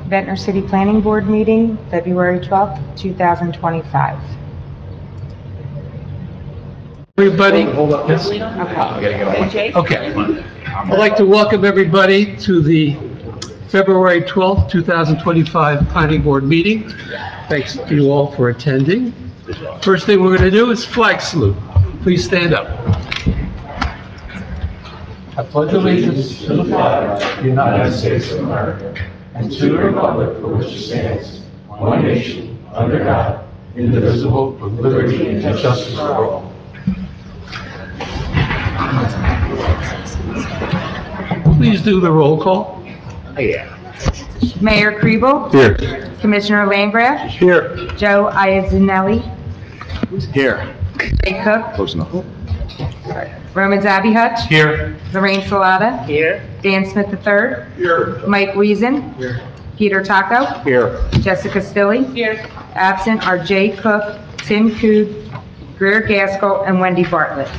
Ventnor City Planning Board meeting, February 12th, 2025. Everybody, okay. I'd like to welcome everybody to the February 12th, 2025 Planning Board meeting. Thanks to you all for attending. First thing we're going to do is flag salute. Please stand up. I pledge allegiance to the flag of the United States of America and to the republic for which it stands, one nation, under God, indivisible, with liberty and justice for all. Please do the roll call. Mayor Kribel? Here. Commissioner Landgraf? Here. Joe Iazzanelli? Here. Jay Cook? Close enough. Roman Zabi Hutch? Here. Lorraine Salata? Here. Dan Smith III? Here. Mike Wiesen? Here. Peter Taco? Here. Jessica Stilley? Here. Absent are Jay Cook, Tim Cood, Greer Gaskell, and Wendy Bartlett.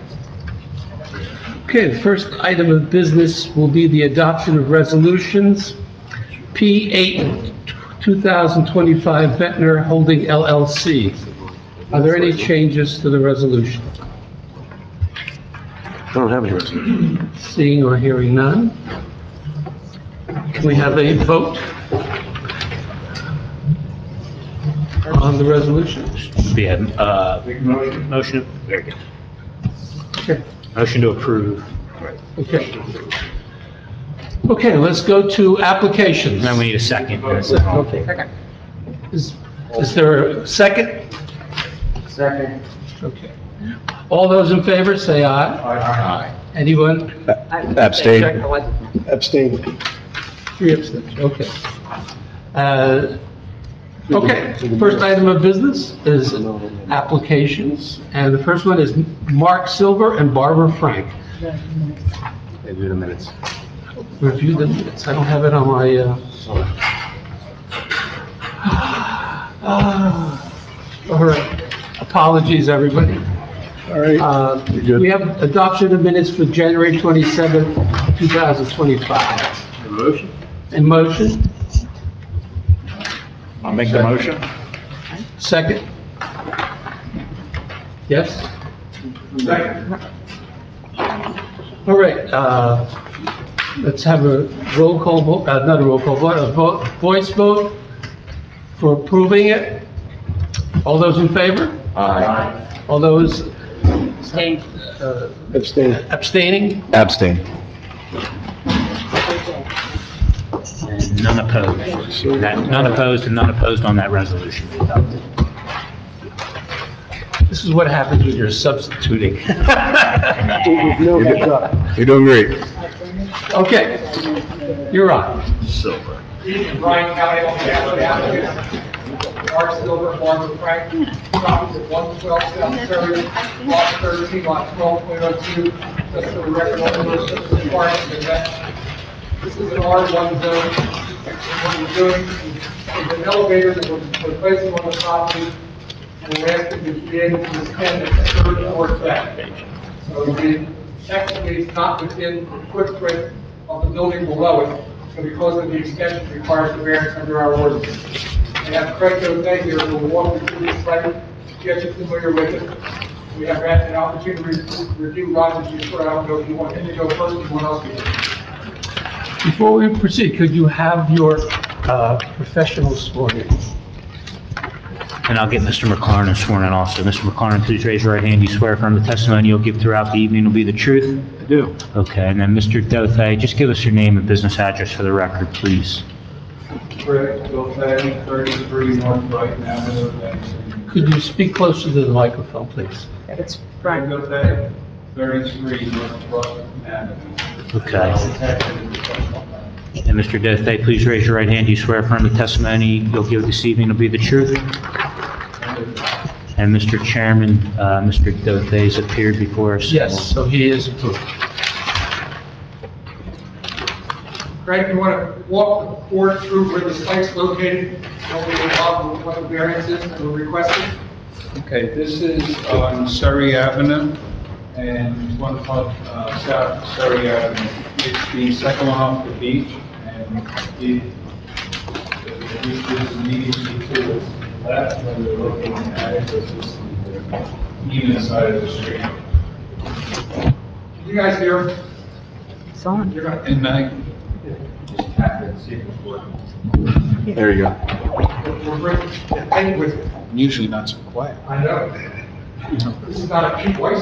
Okay, the first item of business will be the adoption of resolutions. P8 2025 Ventnor Holding LLC. Are there any changes to the resolution? I don't have any resolution. Seeing or hearing none. Can we have a vote on the resolution? Motion, very good. Okay. Motion to approve. Okay. Okay, let's go to applications. Then we need a second. Okay. Is there a second? Second. Okay. All those in favor, say aye. Aye. Anyone? Abstain. Abstain. 3 abstentions, okay. Okay, first item of business is applications, and the first one is Mark Silver and Barbara Frank. They do the minutes. Review the minutes, I don't have it on my, all right, apologies, everybody. All right. You're good. We have adoption of minutes for January 27th, 2025. Motion? In motion, I'll make the motion. second? Yes? Second. All right, let's have a roll call vote, not a roll call vote, a voice vote for approving it. All those in favor? Aye. All those Abstain. abstaining? Abstain. And none opposed. None opposed and none opposed on that resolution. This is what happens when you're substituting. You're doing great. Okay, you're on. Silver. Brian Kelly on behalf of the applicant, Mark Silver, Barbara Frank, property at 112 South Ferry, lot 13, lot 12.02, just for the record, all the requirements of that. This is an R1 zone. What we're doing is an elevator that we're placing on the property, and we're asking to be able to extend the third floor back. So technically, it's not within the footprint of the building below it, so because of the extension requires the variance under our ordinance. We have Craig O'Day here who will walk you through the site, get you familiar with it. We have had an opportunity to review Roger's report. I don't know if you want him to go first or anyone else to go. Before we proceed, could you have your professionals sworn in? And I'll get Mr. McLaren sworn in also. Mr. McLaren, please raise your right hand. You swear affirm the testimony you'll give throughout the evening will be the truth? I do. Okay, and then Mr. Dothay, just give us your name and business address for the record, please. Craig O'Day, 33 North Brighton Avenue. Could you speak closer to the microphone, please? It's Craig O'Day, 33 North Brighton Avenue. Okay. And Mr. Dothay, please raise your right hand. You swear affirm the testimony you'll give this evening will be the truth? And Mr. Chairman, Mr. Dothay has appeared before us. Yes, so he is approved. Craig, you want to walk the board through where the site's located, what the variance is that we're requesting? Okay, this is on Surrey Avenue, and one called South Surrey Avenue. It's the second one off the beach, and which is immediately to its left when they're looking at it versus the even side of the street. You guys hear? It's on. You're gonna, And I, just tap it, see if it's working. There you go. We're bringing, take it with you. I'm usually not so quiet. I know. This is not a Pete Weiss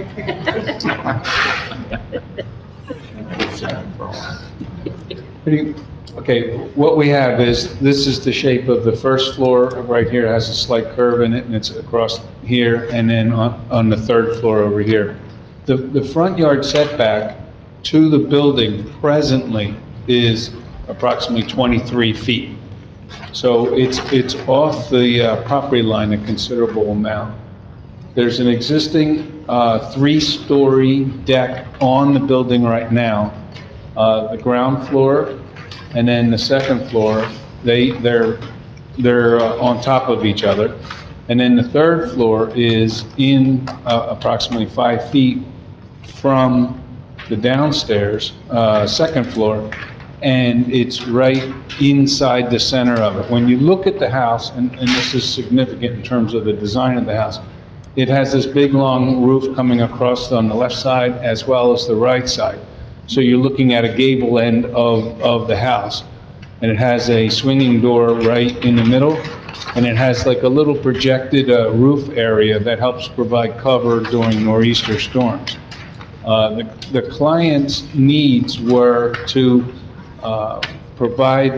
night. Okay, what we have is, this is the shape of the first floor, right here has a slight curve in it, and it's across here, and then on the third floor over here. The front yard setback to the building presently is approximately 23 feet. So it's off the property line a considerable amount. There's an existing three-story deck on the building right now. The ground floor and then the second floor, they're on top of each other. And then the third floor is in approximately 5 feet from the downstairs, second floor, and it's right inside the center of it. When you look at the house, and this is significant in terms of the design of the house, it has this big, long roof coming across on the left side as well as the right side. So you're looking at a gable end of the house. And it has a swinging door right in the middle, and it has like a little projected roof area that helps provide cover during nor'easter storms. The client's needs were to provide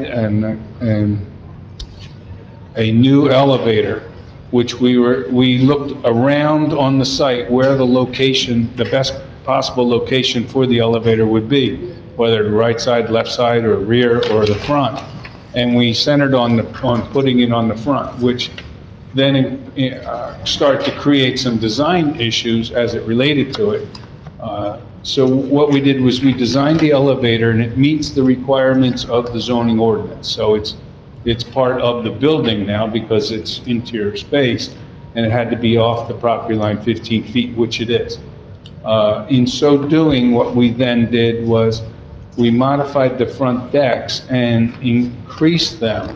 a new elevator, which we looked around on the site where the location, the best possible location for the elevator would be, whether the right side, left side, or rear, or the front. And we centered on putting it on the front, which then started to create some design issues as it related to it. So what we did was we designed the elevator, and it meets the requirements of the zoning ordinance. So it's part of the building now because it's interior space, and it had to be off the property line 15 feet, which it is. In so doing, what we then did was we modified the front decks and increased them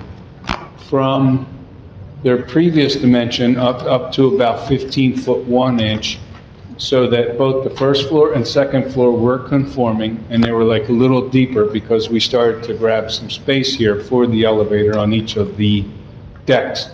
from their previous dimension up to about 15 foot 1 inch, so that both the first floor and second floor were conforming, and they were like a little deeper because we started to grab some space here for the elevator on each of the decks.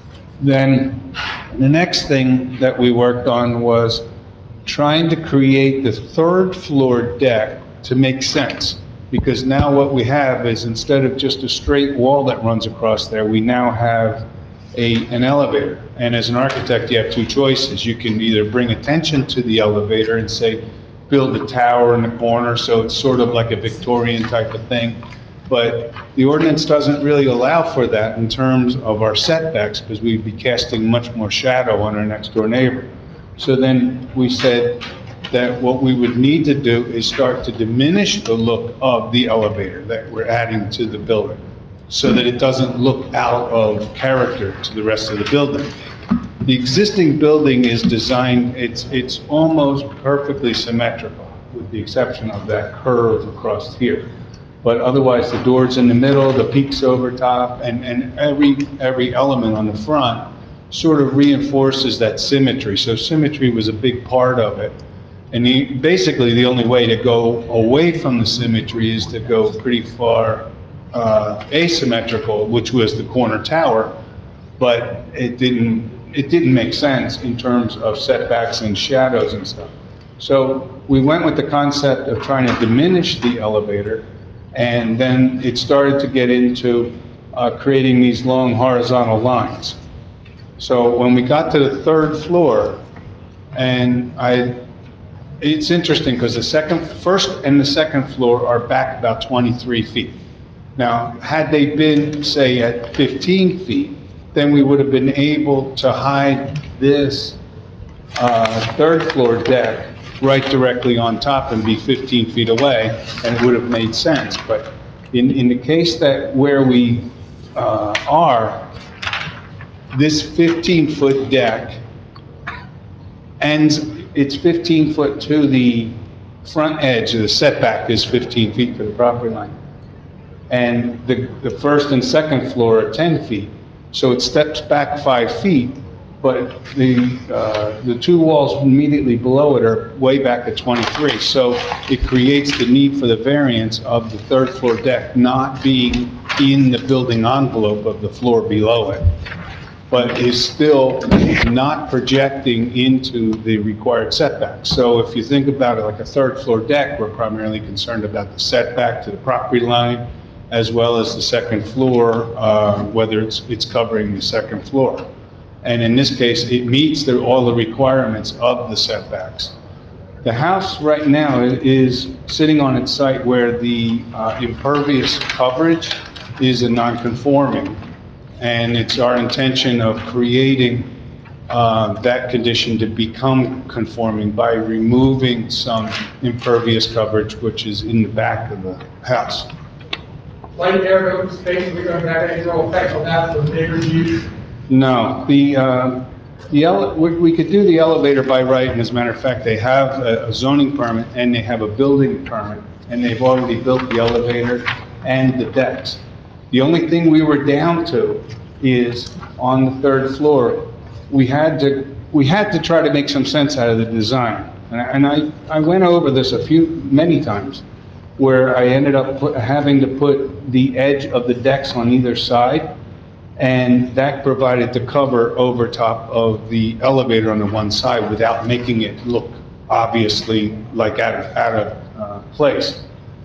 Then the next thing that we worked on was trying to create the third floor deck to make sense, because now what we have is, instead of just a straight wall that runs across there, we now have an elevator. And as an architect, you have two choices. You can either bring attention to the elevator and say, build a tower in the corner, so it's sort of like a Victorian type of thing. But the ordinance doesn't really allow for that in terms of our setbacks, because we'd be casting much more shadow on our next door neighbor. So then we said that what we would need to do is start to diminish the look of the elevator that we're adding to the building, so that it doesn't look out of character to the rest of the building. The existing building is designed, it's almost perfectly symmetrical, with the exception of that curve across here. But otherwise, the doors in the middle, the peaks over top, and every element on the front sort of reinforces that symmetry. So symmetry was a big part of it. And basically, the only way to go away from the symmetry is to go pretty far asymmetrical, which was the corner tower, but it didn't make sense in terms of setbacks and shadows and stuff. So we went with the concept of trying to diminish the elevator, and then it started to get into creating these long horizontal lines. So when we got to the third floor, and it's interesting because the first and the second floor are back about 23 feet. Now, had they been, say, at 15 feet, then we would have been able to hide this third floor deck right directly on top and be 15 feet away, and it would have made sense. But in the case that where we are, this 15-foot deck ends, it's 15 foot to the front edge, the setback is 15 feet to the property line. and the first and second floor are 10 feet. So it steps back 5 feet, but the two walls immediately below it are way back at 23. So it creates the need for the variance of the third floor deck not being in the building envelope of the floor below it, but is still not projecting into the required setback. So if you think about it like a third floor deck, we're primarily concerned about the setback to the property line, as well as the second floor, whether it's covering the second floor. And in this case, it meets all the requirements of the setbacks. The house right now is sitting on its site where the impervious coverage is a non-conforming. And it's our intention of creating that condition to become conforming by removing some impervious coverage, which is in the back of the house. Light area, open space, we're going to have any real effect on that for neighbors' use? No, we could do the elevator by right, and as a matter of fact, they have a zoning permit and they have a building permit, and they've already built the elevator and the decks. The only thing we were down to is on the third floor, we had to try to make some sense out of the design. And I went over this many times, where I ended up having to put the edge of the decks on either side, and that provided the cover over top of the elevator on the one side without making it look obviously like out of place.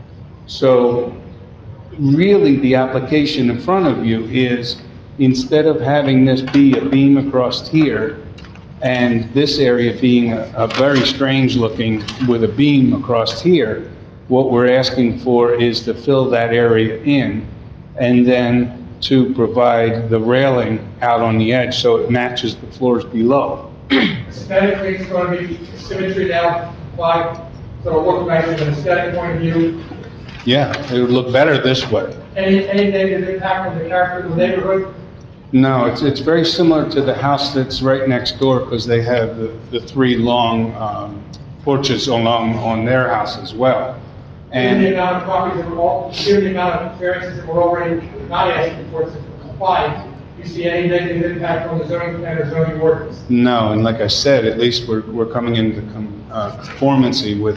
So really, the application in front of you is, instead of having this be a beam across here, and this area being a very strange looking with a beam across here, what we're asking for is to fill that area in, and then to provide the railing out on the edge so it matches the floors below. Aesthetically, it's going to be symmetry now, so it'll look nice from an aesthetic point of view. Yeah, it would look better this way. Any negative impact on the character of the neighborhood? No, it's very similar to the house that's right next door, because they have the three long porches on their house as well. Given the And amount of properties that were given the amount of variances that were already not asking for to comply, do you see any negative impact on the zoning plan or zoning ordinance? no, and like I said, at least we're coming into conformancy with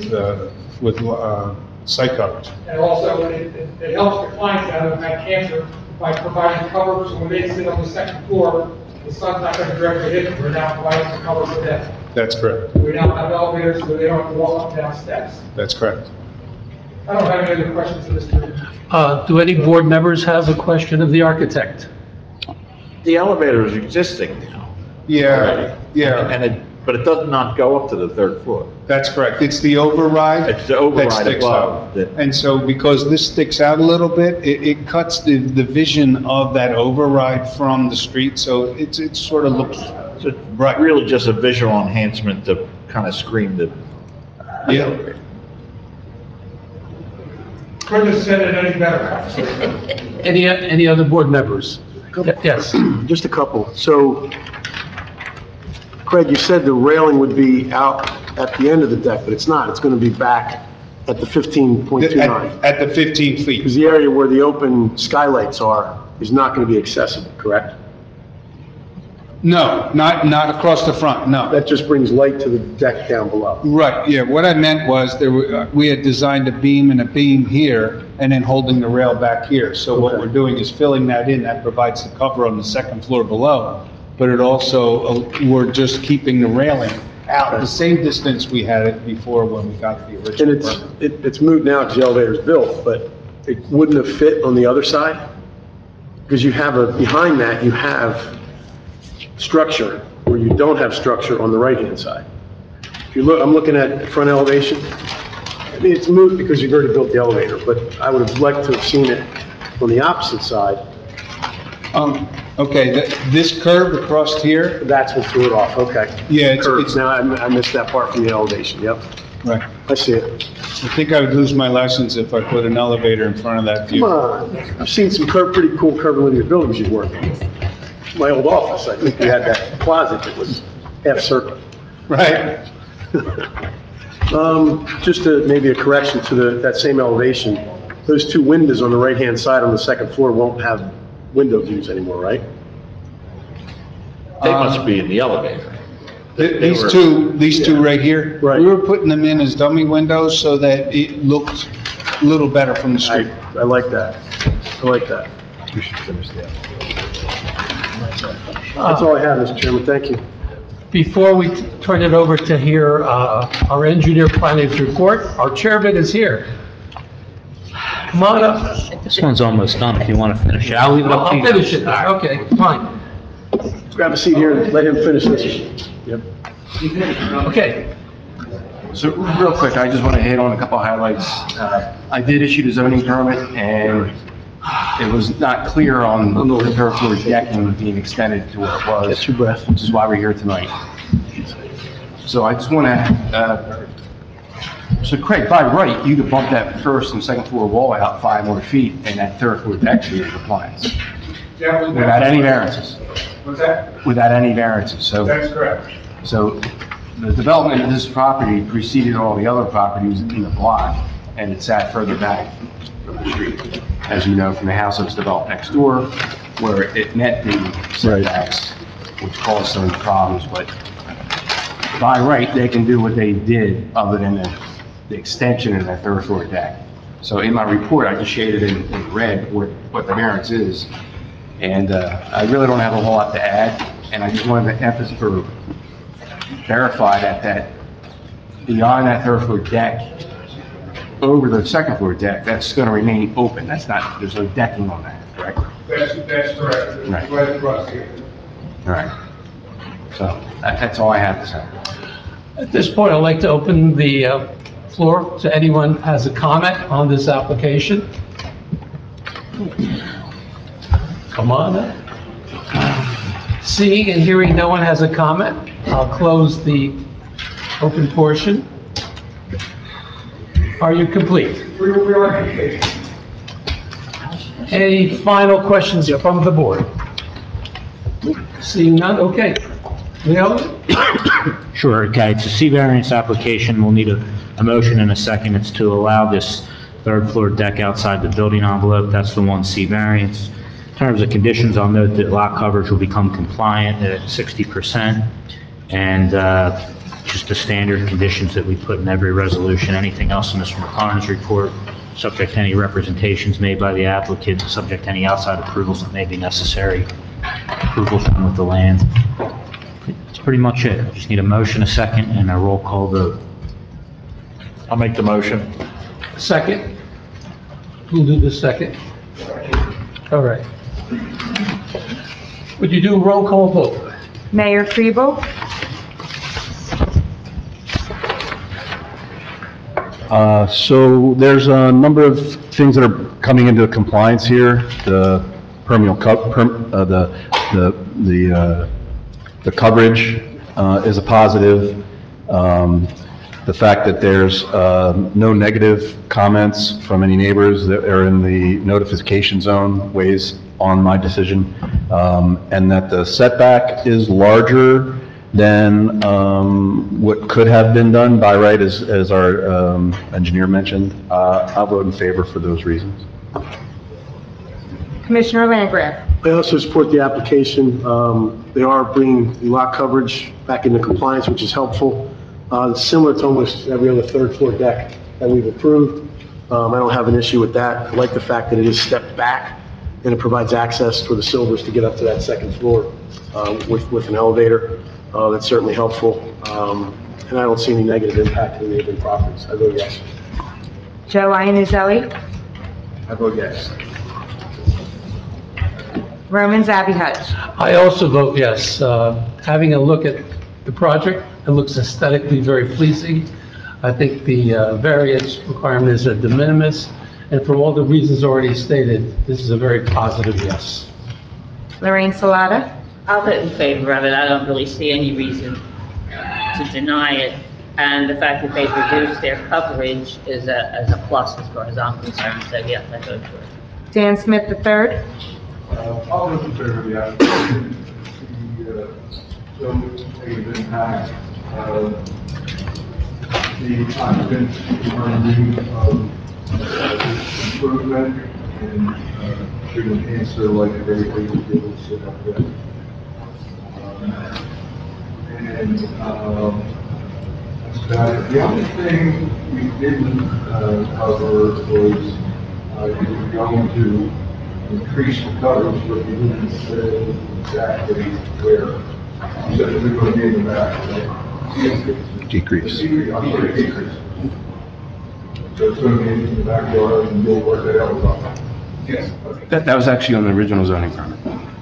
site coverage. And also, it helps the clients that have had cancer by providing cover, so when they sit on the second floor, the sun's not going to directly hit them. We're now providing some cover for them. That's correct. We now have elevators, so they don't have to walk up and down steps. That's correct. I don't have any other questions for Mr. Do any board members have a question of the architect? The elevator is existing now. Yeah, yeah, But it does not go up to the third floor. that's correct. It's the override. It's the override that sticks above out. that- And so because this sticks out a little bit, it cuts the vision of that override from the street, so it sort of looks, So it's Right. really just a visual enhancement to kind of screen the yeah. elevator. Couldn't have said it any better. Any other board members? Yes. Just a couple. So, Craig, you said the railing would be out at the end of the deck, but it's not. It's going to be back at the 15.29. At the 15 feet. Because the area where the open skylights are is not going to be accessible, correct? No, not across the front, no. That just brings light to the deck down below. Right, yeah, what I meant was, we had designed a beam and a beam here, and then holding the rail back here. So what Okay. we're doing is filling that in, that provides the cover on the second floor below, but it also, we're just keeping the railing out the same distance we had it before when we got the And original permit. it's moot now because the elevator's built, but it wouldn't have fit on the other side? Because behind that, you have structure, where you don't have structure on the right-hand side. If you look, I'm looking at front elevation. I mean, it's moot because you've already built the elevator, but I would have liked to have seen it on the opposite side. Okay, this curve across here, That's what threw it off, okay. Yeah, it's- Curves, now I missed that part from the elevation, yep. right, I see it. I think I would lose my license if I put an elevator in front of that Come view. on, I've seen some pretty cool curvilinear buildings you've worked in. My old office, I think we had that closet that was half circle. Right, Just maybe a correction to that same elevation. those two windows on the right-hand side on the second floor won't have window views anymore, right? They must be in the elevator. These two right here, Right. we were putting them in as dummy windows so that it looked a little better from the street. I like that. I like that. That's all I have, Mr. Chairman. Thank you. Before we turn it over to hear our engineer planning's report, our chairman is here. Come on up. This one's almost done if you want to finish it. I'll leave it up to I'll you. finish it. Okay, fine. Grab a seat here and let him finish this. Yep. Okay. So real quick, I just want to hit on a couple highlights. I did issue the zoning permit and it was not clear on the third floor decking being extended to what it was. Get your breath. Which is why we're here tonight. So I just want to, so Craig, by right, you could bump that first and second floor wall out 5 more feet and that third floor deck should be in compliance without any variances. What's that? Without any variances, so. That's correct. So the development of this property preceded all the other properties in the block, and it sat further back from the street. As you know, from the house that was developed next door, where it met the setbacks, which caused some problems, but by right, they can do what they did other than the extension of that third floor deck. So in my report, I just shaded in red what the variance is, and I really don't have a whole lot to add, and I just wanted to verify that beyond that third floor deck, over the second floor deck, that's going to remain open. That's not, there's no decking on that, correct? That's correct. Right. Right across here. All right. So that's all I have to say. At this point, I'd like to open the floor to anyone who has a comment on this application. Come on up. Seeing and hearing no one has a comment, I'll close the open portion. Are you complete? We are complete. Any final questions from the board? Seeing none, okay. Leo? Sure, okay, it's a C variance application, we'll need a motion in a second, it's to allow this third floor deck outside the building envelope, that's the one C variance. In terms of conditions, I'll note that lot coverage will become compliant at 60%, and just the standard conditions that we put in every resolution. Anything else in Mr. McLaren's report, subject to any representations made by the applicant, subject to any outside approvals that may be necessary, approvals done with the land. That's pretty much it. Just need a motion, a second, and a roll call vote. I'll make the motion. Second? Who'll do the second? All right. Would you do a roll call vote? Mayor Kribel? So there's a number of things that are coming into compliance here. The the coverage is a positive. The fact that there's no negative comments from any neighbors that are in the notification zone weighs on my decision, and that the setback is larger than what could have been done by right, as our engineer mentioned. I'll vote in favor for those reasons. Commissioner Landgraf? I also support the application. They are bringing the lot coverage back into compliance, which is helpful. It's similar to almost every other third floor deck that we've approved. I don't have an issue with that. I like the fact that it is stepped back and it provides access for the Silvers to get up to that second floor with an elevator. That's certainly helpful. And I don't see any negative impact to the neighboring properties. I vote yes. Joe Iannuzzelli? I vote yes. Roman Zabiehutch? I also vote yes. Having a look at the project, it looks aesthetically very pleasing. I think the variance requirement is a de minimis, and for all the reasons already stated, this is a very positive yes. Lorraine Salata? I'll vote in favor of it. I don't really see any reason to deny it. And the fact that they've reduced their coverage is a plus as far as I'm concerned. So yes, I vote for it. Dan Smith III? I'll vote in favor of the application. The negative impact of the occupants are improvement and should enhance their life of everything we do and shit like that. That's about it. The only thing we didn't cover was we were going to increase the coverage, but we didn't say exactly where. You said it was going to be in the back, right? Decrease. I'm sorry, decrease. So it's going to be in the backyard and you'll work that out with us. Yes. Okay. That was actually on the original zoning permit.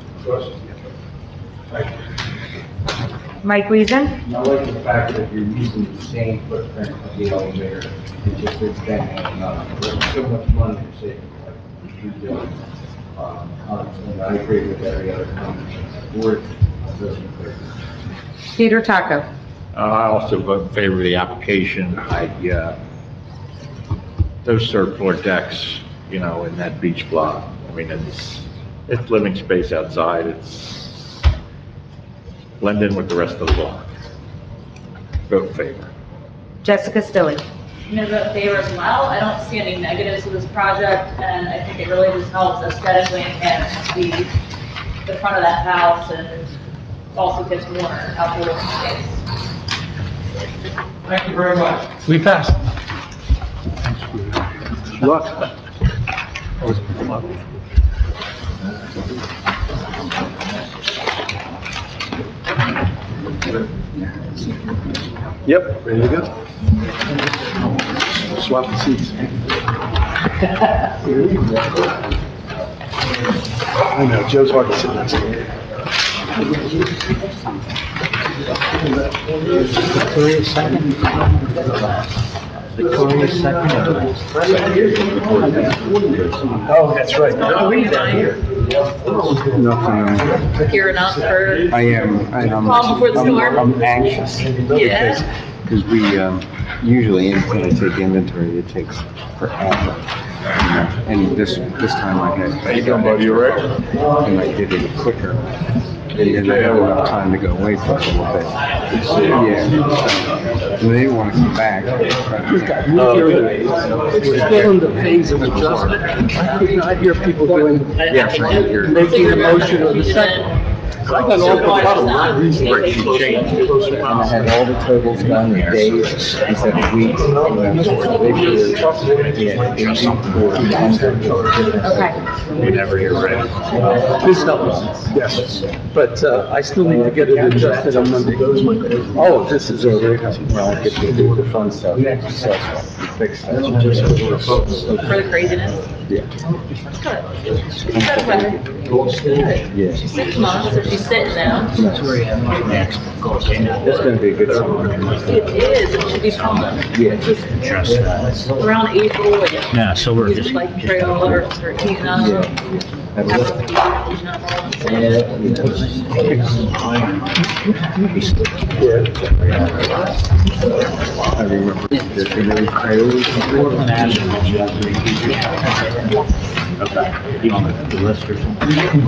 Thank you. Mike Reason? I like the fact that you're using the same footprint of the elevator, it's just extending it enough. There's so much money you're saving, like, you're doing. And I agree with every other comment on the board. Peter Taco? I also vote in favor of the application. Those third floor decks, you know, in that beach block, I mean, it's living space outside, it's blend in with the rest of the block. Vote in favor. Jessica Stilley? I'm going to vote in favor as well. I don't see any negatives to this project, and I think it really just helps aesthetically enhance the front of that house, and also gives more outdoor space. Thank you very much. We passed. Luck. Yep, ready to go. Swap the seats. I know, Joe's hard to sit next to. Victoria second. Victoria second. Oh, that's right. Here enough for I am, Call before the storm? I'm anxious. Yeah. Because we, usually when I take inventory, it takes forever. And this time I had. How you doing, buddy? You all right? And I did it quicker. And then I had enough time to go away for a little bit. Yeah. And they didn't want to come back. We're still in the phase of adjustment. I could not hear people doing, Yes, I did hear. making a motion or the second. I got all the bottom line. And I had all the totals done in days instead of weeks. Okay. You never hear red. This helps. Yes. But I still need to get it adjusted on Monday. Oh, this is already. Well, I get to do the fun stuff. So we fixed that. For the craziness. Yeah. Good weather. Yeah. She's 6 months, so she's sitting now. It's gonna be a good summer. It is, it should be fun. Yeah. Just around April, and Yeah, so we're just like trailer or heating up. I remember there's really crazy. Okay. You want the list or something?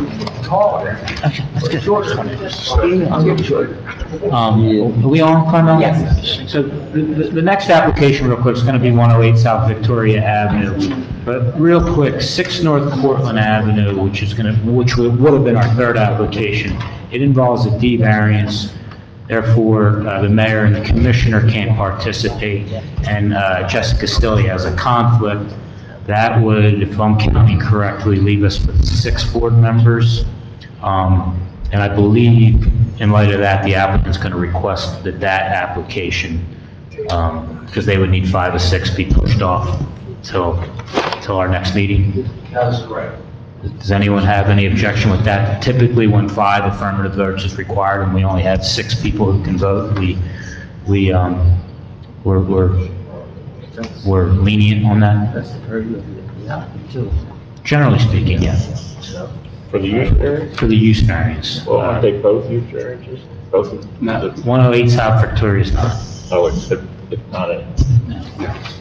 Are we on, Carmel? Yes. So the next application real quick is gonna be 108 South Victoria Avenue. But real quick, 6 North Portland Avenue, which would have been our third application. It involves a D variance. Therefore, the mayor and the commissioner can't participate, and Jessica Stilley has a conflict. That would, if I'm counting correctly, leave us with 6 board members. And I believe, in light of that, the applicant's going to request that application, because they would need 5 of 6 be pushed off till our next meeting. That's correct. Does anyone have any objection with that? Typically, when 5 affirmative votes is required and we only have 6 people who can vote, we're lenient on that. Generally speaking, yes. For the use variance? For the use variance. Well, aren't they both use variances? Both of them? No, 108 South Victoria is not. Oh, it's not a.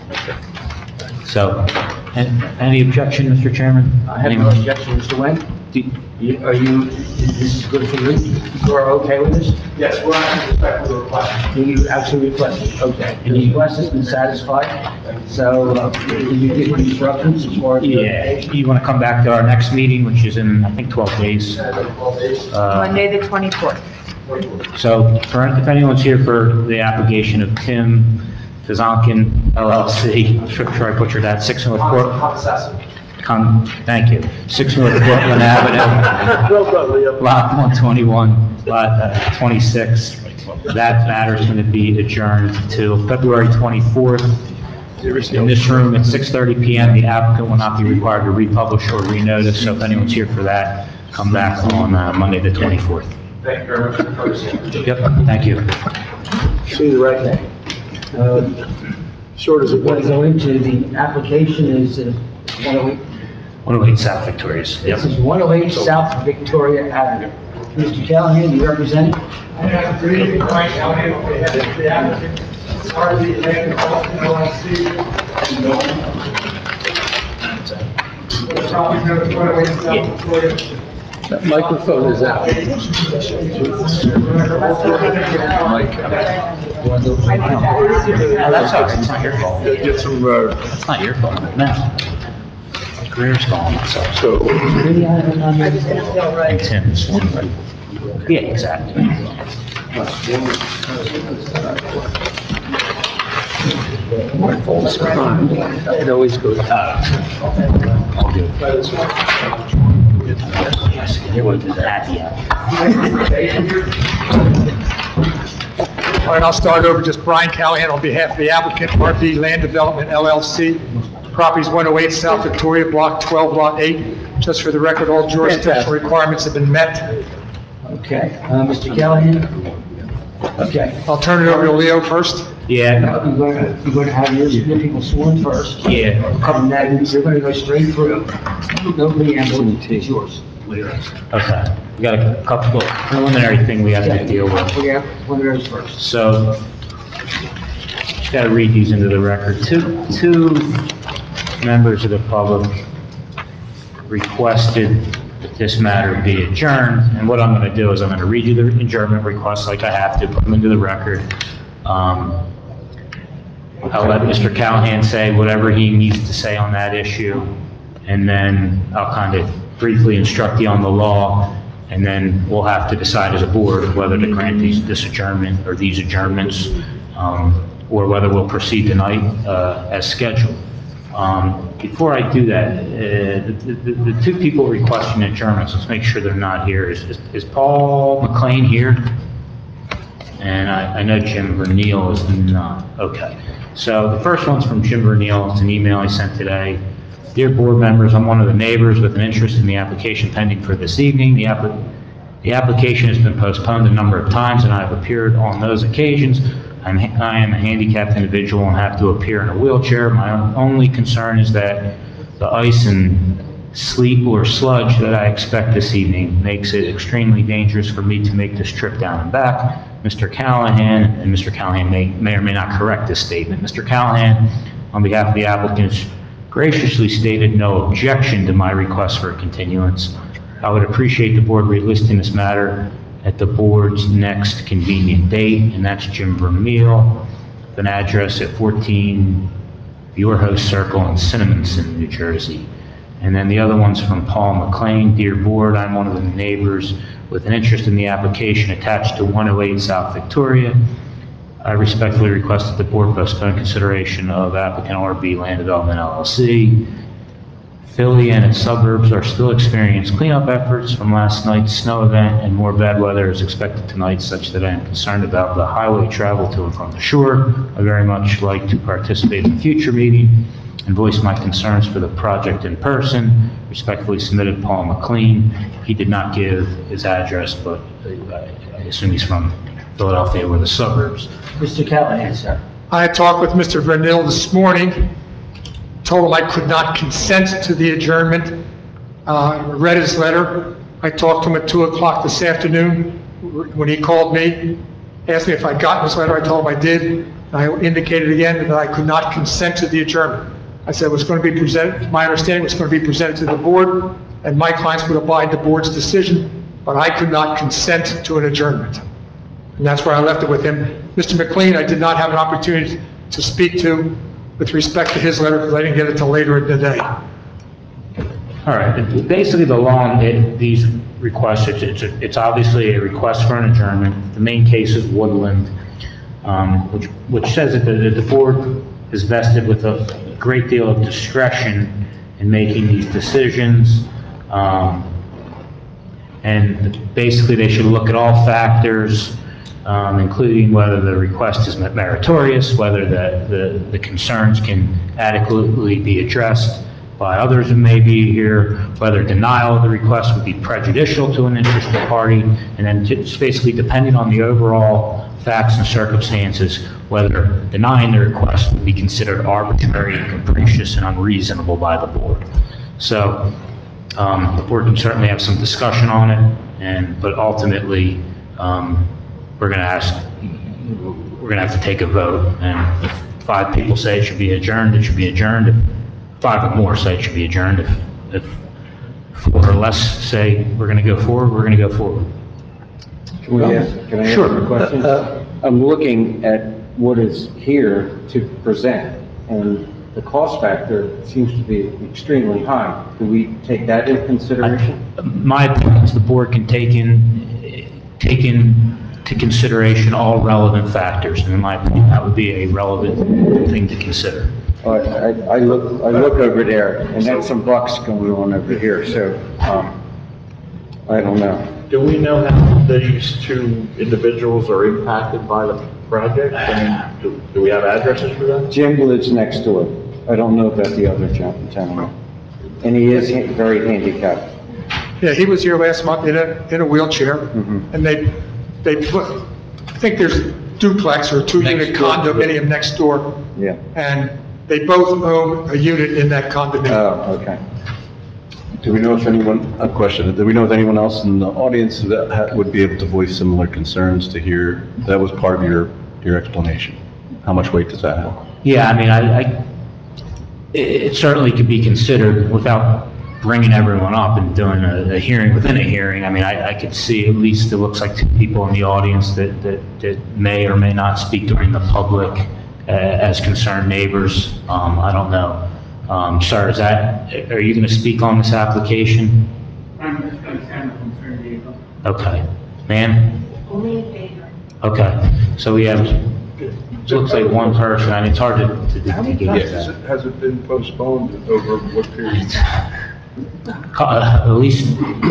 So, any objection, Mr. Chairman? I have no objection, Mr. Wayne. Are you, this is good for you? You are okay with this? Yes, we're on respect for the request. You actually requested, okay. And the request has been satisfied, so did you give instructions as far as? Yeah, you want to come back to our next meeting, which is in, I think, 12 days? Monday, the 24th. So if anyone's here for the application of Tim Fizonkin LLC, I'm sure I butchered that, 6 North Court. Thank you. 6 North Portland Avenue, Well done, Leo. lot 121, lot 26. That matter is going to be adjourned to February 24th. In this room at 6:30 PM, the applicant will not be required to republish or renotice, so if anyone's here for that, come back on Monday, the 24th. Thank you very much for the courtesy. Yep, thank you. See you right there. Short as it Want was. to go into the application is 108, 108 South Victorious. Yep. this is 108 South Victoria Avenue. Mr. Callahan, you represent? Good evening, Frank Callahan, on behalf of the applicant, RV Land Development LLC. The property number 108 South Victoria. That microphone is out. Oh, that's all right, it's not your fault. Get some, It's not your fault, no. Greer's calling, so. And Tim's. Yeah, exactly. It always goes out. I'll do it. There wasn't that yet. All right, I'll start over. Just Brian Callahan on behalf of the applicant, RV Land Development LLC. Properties 108 South Victoria, Block 12, Lot 8. Just for the record, all jurisdictional requirements have been met. Okay, Mr. Callahan? Okay. I'll turn it over to Leo first. Yeah, You're going to have your people sworn first. yeah. And then you're going to go straight through. Nobody answers, it's yours. Okay, we got a couple of preliminary thing we have to deal with. We have preliminaries first. So, just gotta read these into the record. Two members of the public requested that this matter be adjourned, and what I'm gonna do is I'm gonna read you the adjournment request like I have to, put them into the record. I'll let Mr. Callahan say whatever he needs to say on that issue, and then I'll kind of briefly instruct you on the law, and then we'll have to decide as a board whether to grant this adjournment or these adjournments, or whether we'll proceed tonight as scheduled. Before I do that, the two people requesting adjournments, let's make sure they're not here. Is Paul McLean here? And I know Jim Verneal is not. Okay. So the first one's from Jim Verneal. It's an email I sent today. Dear board members, I'm one of the neighbors with an interest in the application pending for this evening. The application has been postponed a number of times, and I have appeared on those occasions. I am a handicapped individual and have to appear in a wheelchair. My only concern is that the ice and sleet or sludge that I expect this evening makes it extremely dangerous for me to make this trip down and back. Mr. Callahan, and Mr. Callahan may or may not correct this statement. Mr. Callahan, on behalf of the applicants, graciously stated no objection to my request for a continuance. I would appreciate the board relisting this matter at the board's next convenient date, and that's Jim Vermeil, with an address at 14 Bureau Circle in Cinnaminson, New Jersey. And then the other one's from Paul McLean. Dear board, I'm one of the neighbors with an interest in the application attached to 108 South Victoria. I respectfully request that the board postpone consideration of applicant RV Land Development LLC. Philly and its suburbs are still experiencing cleanup efforts from last night's snow event, and more bad weather is expected tonight, such that I am concerned about the highway travel to and from the shore. I very much like to participate in the future meeting and voice my concerns for the project in person. Respectfully submitted, Paul McLean. He did not give his address, but I assume he's from Philadelphia or the suburbs. Mr. Callahan, sir. I had talked with Mr. Verneal this morning, told him I could not consent to the adjournment. Read his letter. I talked to him at 2 o'clock this afternoon when he called me, asked me if I'd gotten his letter. I told him I did. I indicated again that I could not consent to the adjournment. I said it was going to be presented, my understanding was going to be presented to the board and my clients would abide the board's decision, but I could not consent to an adjournment. And that's where I left it with him. Mr. McLean, I did not have an opportunity to speak to with respect to his letter, because I didn't get it till later in the day. All right, basically the law, these requests, it's obviously a request for an adjournment. The main case is Woodland, which says that the board is vested with a great deal of discretion in making these decisions. And basically they should look at all factors, including whether the request is meritorious, whether the concerns can adequately be addressed by others who may be here, whether denial of the request would be prejudicial to an interested party, and then just basically depending on the overall facts and circumstances, whether denying the request would be considered arbitrary, capricious, and unreasonable by the board. So the board can certainly have some discussion on it, but ultimately we're going to have to take a vote. And if 5 people say it should be adjourned, it should be adjourned. If 5 or more say it should be adjourned. If 4 or less say we're going to go forward, we're going to go forward. Can I ask Sure. a question? I'm looking at what is here to present, and the cost factor seems to be extremely high. Do we take that into consideration? My opinion is the board can take into consideration all relevant factors, and in my opinion, that would be a relevant thing to consider. I look over there, and that's some bucks going on over here, so, I don't know. Do we know how these 2 individuals are impacted by the project? I mean, do we have addresses for them? Jim lives next door. I don't know about the other gentleman. And he is very handicapped. Yeah, he was here last month in a wheelchair, and they put, I think there's duplex or 2-unit condominium next door, Yeah. and they both own a unit in that condominium. Oh, okay. Do we know if a question, do we know if anyone else in the audience that would be able to voice similar concerns to hear? That was part of your explanation. How much weight does that have? Yeah, I mean, it certainly could be considered without bringing everyone up and doing a hearing within a hearing. I mean, I could see at least, it looks like 2 people in the audience that may or may not speak during the public as concerned neighbors. I don't know. Sir, are you going to speak on this application? I'm concerned neighbor. Okay. Ma'am? Only in favor. Okay. So we have, it looks like 1 person. I mean, it's hard to gauge that. Has it been postponed over what period? At least,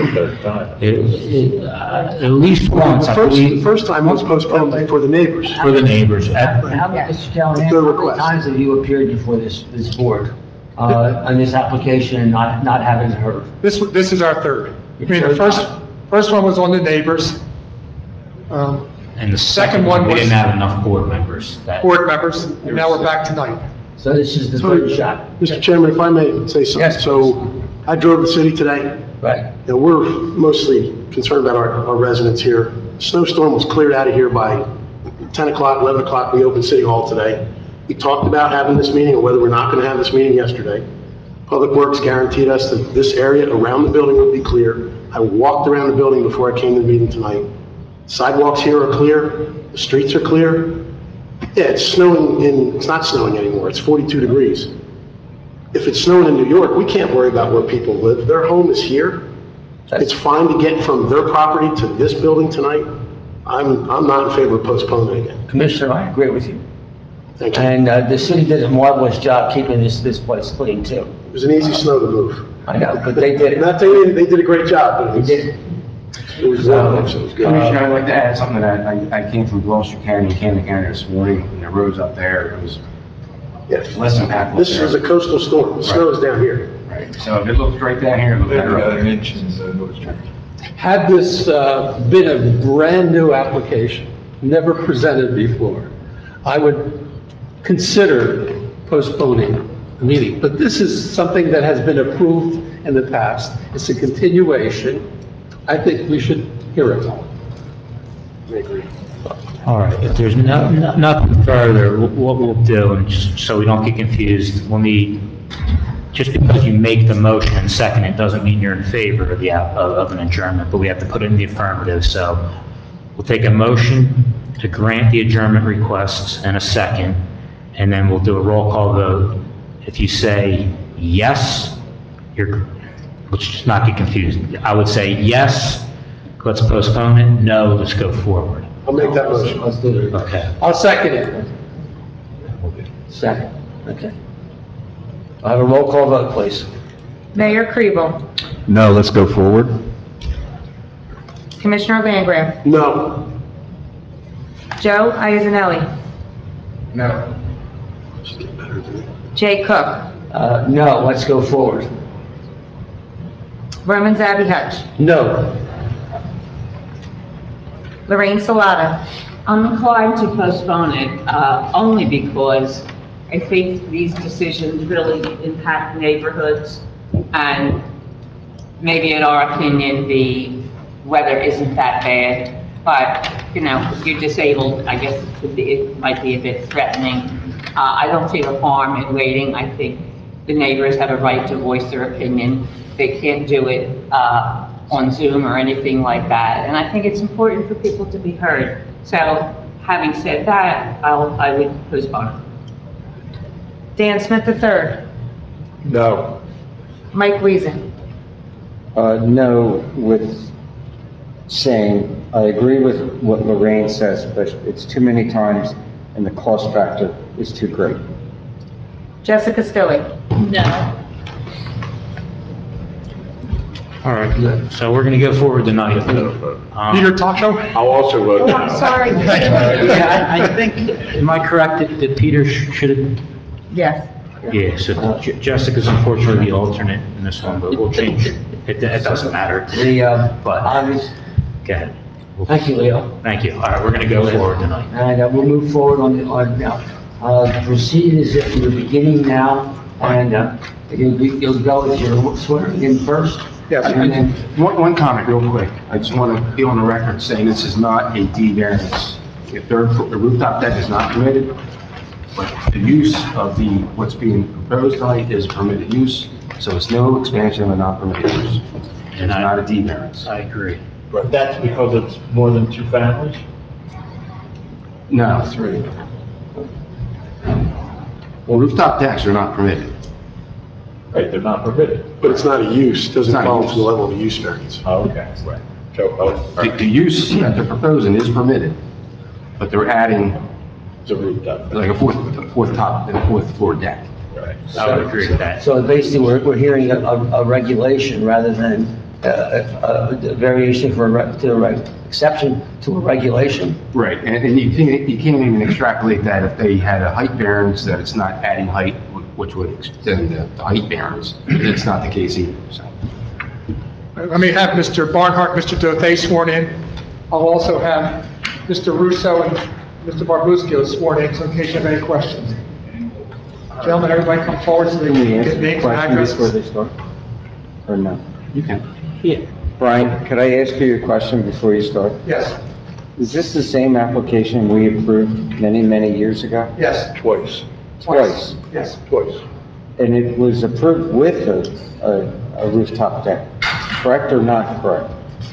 at least once, I The believe, first time was postponed for the neighbors. for the neighbors. How about, Mr. Callahan, Their how many request. times have you appeared before this board on this application and not having heard? This is our 3rd. I mean, the first one was on the neighbors. And the second one, we didn't have enough board members. Board members, and now we're back tonight. So this is the third shot? Mr. Chairman, if I may say something. Yes, So I drove the city today. Right. And we're mostly concerned about our residents here. Snowstorm was cleared out of here by 10 o'clock, 11 o'clock. We opened City Hall today. We talked about having this meeting or whether we're not going to have this meeting yesterday. Public Works guaranteed us that this area around the building would be clear. I walked around the building before I came to the meeting tonight. Sidewalks here are clear. The streets are clear. Yeah, it's not snowing anymore. It's 42 degrees. If it's snowing in New York, we can't worry about where people live. Their home is here. It's fine to get from their property to this building tonight. I'm not in favor of postponing again. Commissioner, I agree with you. Thank you. And the city did a marvelous job keeping this place clean too. It was an easy snow to move. I know, but they did it. Not saying they did a great job, but They did it. it was warm, so it was good. Commissioner, I'd like to add something to that. I came from Gloucester County, Camden County this morning, and the roads up there, it was Yes. less impactful. This is a coastal storm. The snow is down here. Right, so if it looks right down here, it looks better up there. Had this been a brand-new application, never presented before, I would consider postponing the meeting. But this is something that has been approved in the past. It's a continuation. I think we should hear it. I agree. All right, if there's nothing further, what we'll do, and just so we don't get confused, we'll need just because you make the motion and second it doesn't mean you're in favor of of an adjournment, but we have to put it in the affirmative. So we'll take a motion to grant the adjournment requests and a second, and then we'll do a roll call vote. If you say yes, let's just not get confused. I would say yes, let's postpone it. No, let's go forward. I'll make that motion. Let's do it. Okay. I'll second it. Second, okay. I'll have a roll call vote, please. Mayor Kribel? No, let's go forward. Commissioner Langgraf? No. Joe Iannelli? No. Jay Cook? No, let's go forward. Roman Zabi Hutch? No. Lorraine Salata? I'm inclined to postpone it, only because I think these decisions really impact neighborhoods, and maybe in our opinion, the weather isn't that bad, but, you know, if you're disabled, I guess it might be a bit threatening. I don't see the harm in waiting. I think the neighbors have a right to voice their opinion. They can't do it on Zoom or anything like that, and I think it's important for people to be heard. So, having said that, I would postpone it. Dan Smith III? No. Mike Wiesen? No, with saying, I agree with what Lorraine says, but it's too many times and the cost factor is too great. Jessica Stilley? No. All right, so we're going to go forward tonight. Peter Tacho? I'll also vote Oh, no. I'm sorry. Yeah, I think, am I correct that Peter should have? Yes. Yeah, so Jessica's unfortunately the alternate in this one, but we'll change it. It doesn't matter. But, go ahead. Thank you, Leo. Thank you. All right, we're going to go forward tonight. And we'll move forward on now. Proceed as if you're beginning now, and you'll go with your swearing in first. Yes, And then, one comment real quick. I just want to be on the record saying this is not a D variance. The rooftop deck is not permitted, but the use of what's being proposed tonight is permitted use, so it's no expansion of a non-permitted use. It's not a D variance. I agree. But that's because it's more than two families? No, 3. Well, rooftop decks are not permitted. Right, they're not permitted. But it's not a use, doesn't It's not a fall use. to the level of a use variance. Oh, okay, right. So, The use that they're proposing is permitted, but they're adding the rooftop. like a fourth floor deck. Right. I would agree with that. so basically, we're hearing a regulation rather than a variation exception to a regulation. Right, and you can't even extrapolate that if they had a height variance, that it's not adding height, which would extend the height variance. That's not the case either, so. Let me have Mr. Barnhart, Mr. Dothay sworn in. I'll also have Mr. Russo and Mr. Barbuskio sworn in, so in case you have any questions. Gentlemen, everybody come forward so they Can we can answer get the names and question before addresses. they start? Or no? You can. Brian, could I ask you a question before you start? Yes, Is this the same application we approved many, many years ago? yes. Twice. Twice. Yes. Twice. And it was approved with a rooftop deck, correct or not correct?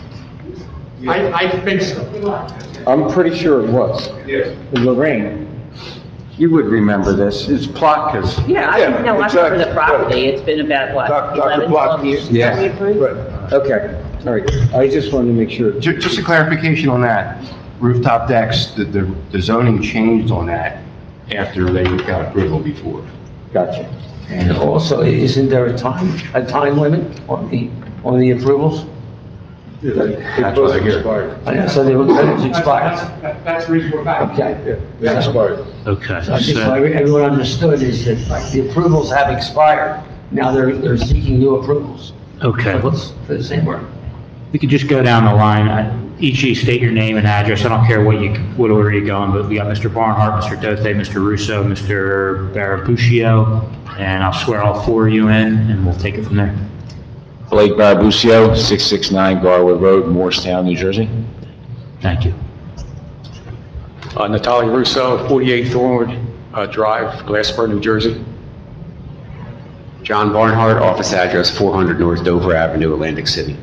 I think so. I'm pretty sure it was. Yes. Lorraine, you would remember this, it's Plotka's. Yeah, I Yeah, know, I remember the exactly. property, it's been about, what, Dr. 11, Block. 12 years since Yeah. we approved? Right. Okay, all right, I just wanted to make sure. Just a clarification on that, rooftop decks, the zoning changed on that after they got approval before. Gotcha. And also, isn't there a time limit on the approvals? That's what I hear. So it's expired. That's the reason we're back. Okay. Yeah, expired. Okay. So I just, So- so everyone understood is that the approvals have expired. Now they're seeking new approvals Okay, for let's, the same work. we could just go down the line. Each of you state your name and address. I don't care what order you're going, but we got Mr. Barnhart, Mr. Dothay, Mr. Russo, Mr. Barabusio, and I'll swear all 4 of you in, and we'll take it from there. Blake Barabusio, 669 Garwood Road, Morristown, New Jersey. Thank you. Natalie Russo, 48 Thornwood Drive, Glassboro, New Jersey. John Barnhart, office address 400 North Dover Avenue, Atlantic City.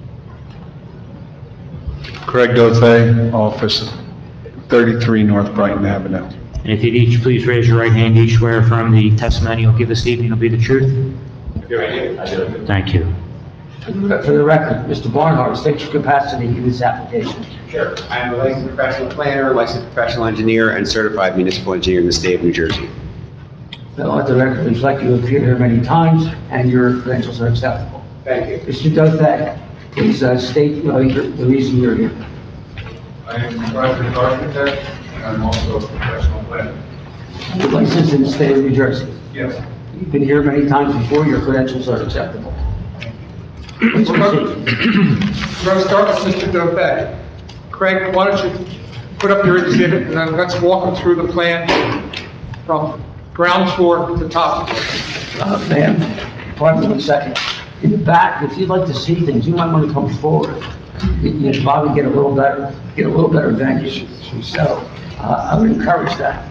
Craig Dothay, office 33 North Brighton Avenue. And if you'd each please raise your right hand, each swear affirm the testimony you'll give this evening will be the truth. Thank you. For the record, Mr. Barnhart, state your capacity in this application. Sure. I am a licensed professional planner, licensed professional engineer, and certified municipal engineer in the state of New Jersey. Now, let the record reflect you appeared here many times and your credentials are acceptable. Thank you. Mr. Dothay, please state the reason you're here. I am a private architect, and I'm also a professional planner. You're licensed in the state of New Jersey. Yes. You've been here many times before, your credentials are acceptable. Please We're proceed. going to start with Mr. Dovay. Craig, why don't you put up your exhibit, and then let's walk them through the plan from ground floor to top. Ma'am, pardon me 1 second. In the back, if you'd like to see things, you might want to come forward. You'd probably get a little better vantage. So, I would encourage that.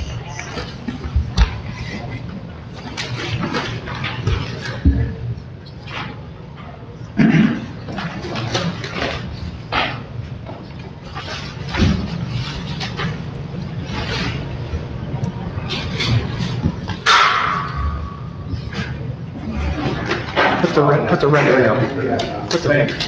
Put the rendering up. Put the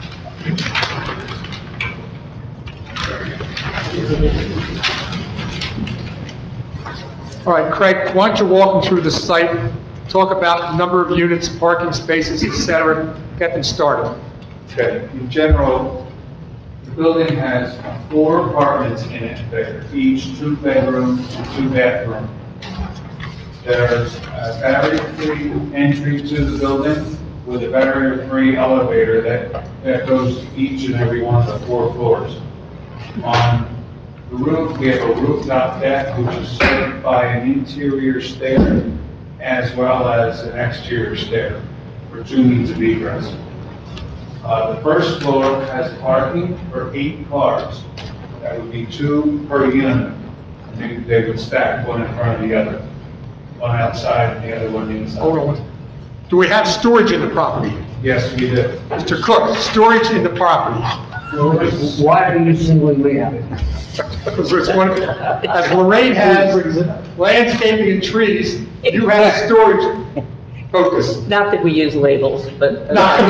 All right, Craig, why don't you walk them through the site, talk about number of units, parking spaces, et cetera, get them started. Okay, in general, the building has 4 apartments in it that are each 2 bedrooms and 2 bathrooms. There's a barrier-free entry to the building with a barrier-free elevator that goes to each and every one of the 4 floors. On the roof, we have a rooftop deck, which is served by an interior stair as well as an exterior stair for 2 means of egress. The first floor has parking for 8 cars. That would be 2 per unit. They would stack one in front of the other. One outside and the other one inside. Hold on. Do we have storage in the property? Yes, we do. Mr. Cook, storage in the property. Why are you singling me out? Because it's one, as Lorraine has landscaping and trees, you have a storage focus. Not that we use labels, but.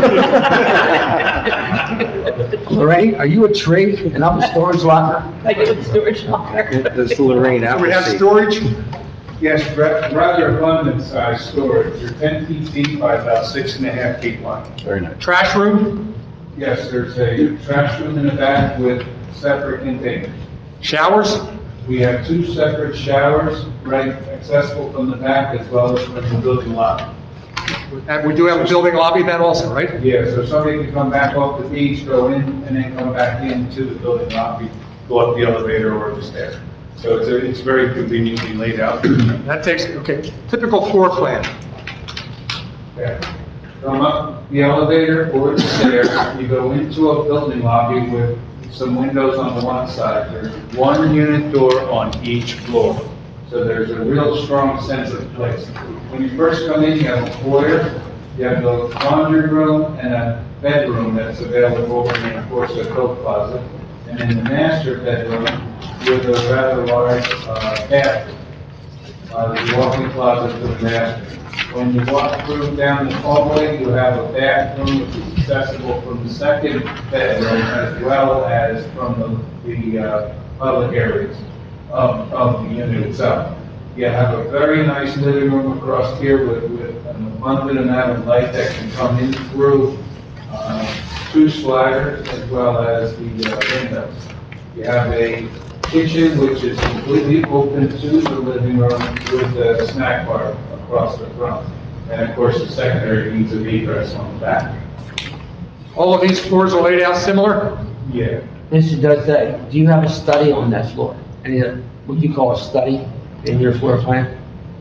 Lorraine, are you a tree and I'm a storage locker? I do a storage locker. That's Lorraine Do we have storage? Yes, rather abundant size storage. They're 10 feet deep by about 6.5 feet wide. Very nice. Trash room? Yes, there's a trash room in the back with separate containers. Showers? We have 2 separate showers, right, accessible from the back as well as from the building lobby. And we do have a building lobby then also, right? Yeah, so somebody can come back off the beach, go in, and then come back into the building lobby, go up the elevator or the stairs. So it's very conveniently laid out. That takes, okay, typical floor plan. Okay. Come up the elevator or the stairs, you go into a building lobby with some windows on the one side. There's 1 unit door on each floor. So there's a real strong sense of place. When you first come in, you have a foyer, you have the laundry room and a bedroom that's available, and then of course a coat closet. And in the master bedroom, with a rather large bathroom, the walk-in closet to the master. When you walk through down the hallway, you have a bathroom which is accessible from the second bedroom as well as from the public areas of the unit itself. You have a very nice living room across here with an abundant amount of light that can come in through 2 sliders as well as the windows. You have a kitchen which is completely open to the living room with a snack bar across the front. And of course, the secondary means of egress on the back. All of these floors are laid out similar? Yeah. Mr. Dothay, do you have a study on that floor? Any, what you call a study in your floor plan?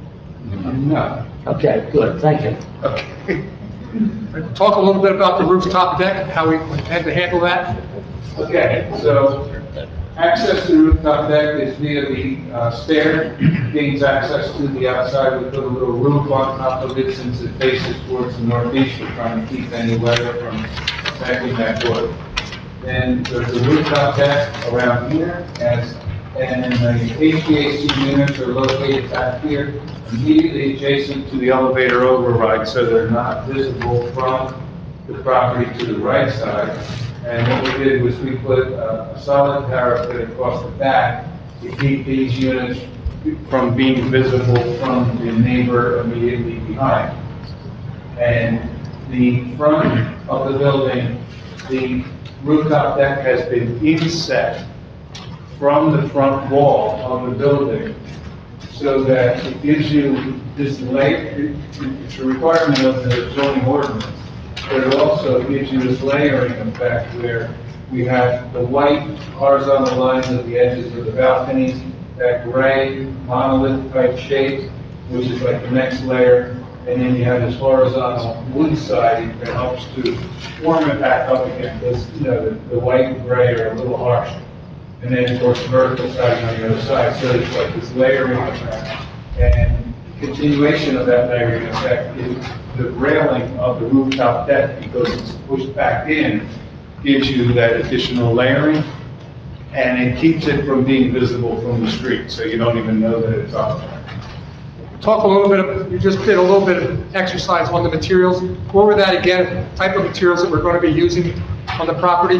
No. Okay, good, thank you. Okay. Talk a little bit about the rooftop deck, how we had to handle that. Okay, so Access to the rooftop deck is via the stair, gains access to the outside. We put a little roof on top of it since it faces towards the northeast. We're trying to keep any weather from affecting that door. And there's a rooftop deck around here, and the HVAC units are located back here, immediately adjacent to the elevator override, so they're not visible from the property to the right side. And what we did was we put a solid parapet across the back to keep these units from being visible from the neighbor immediately behind. And the front of the building, the rooftop deck has been inset from the front wall of the building so that it gives you this layer. It's a requirement of the zoning ordinance, but it also gives you this layering effect where we have the white horizontal lines at the edges of the balconies, that gray monolith type shape, which is like the next layer, and then you have this horizontal wood siding that helps to form it back up again, because the white and gray are a little harsh. And then, of course, the vertical siding on the other side, so it's like this layering effect. And continuation of that layering effect is the railing of the rooftop deck, because it's pushed back in, gives you that additional layering, and it keeps it from being visible from the street, so you don't even know that it's up there. Talk a little bit, you just did a little bit of exercise on the materials. Go over that again, type of materials that we're going to be using on the property.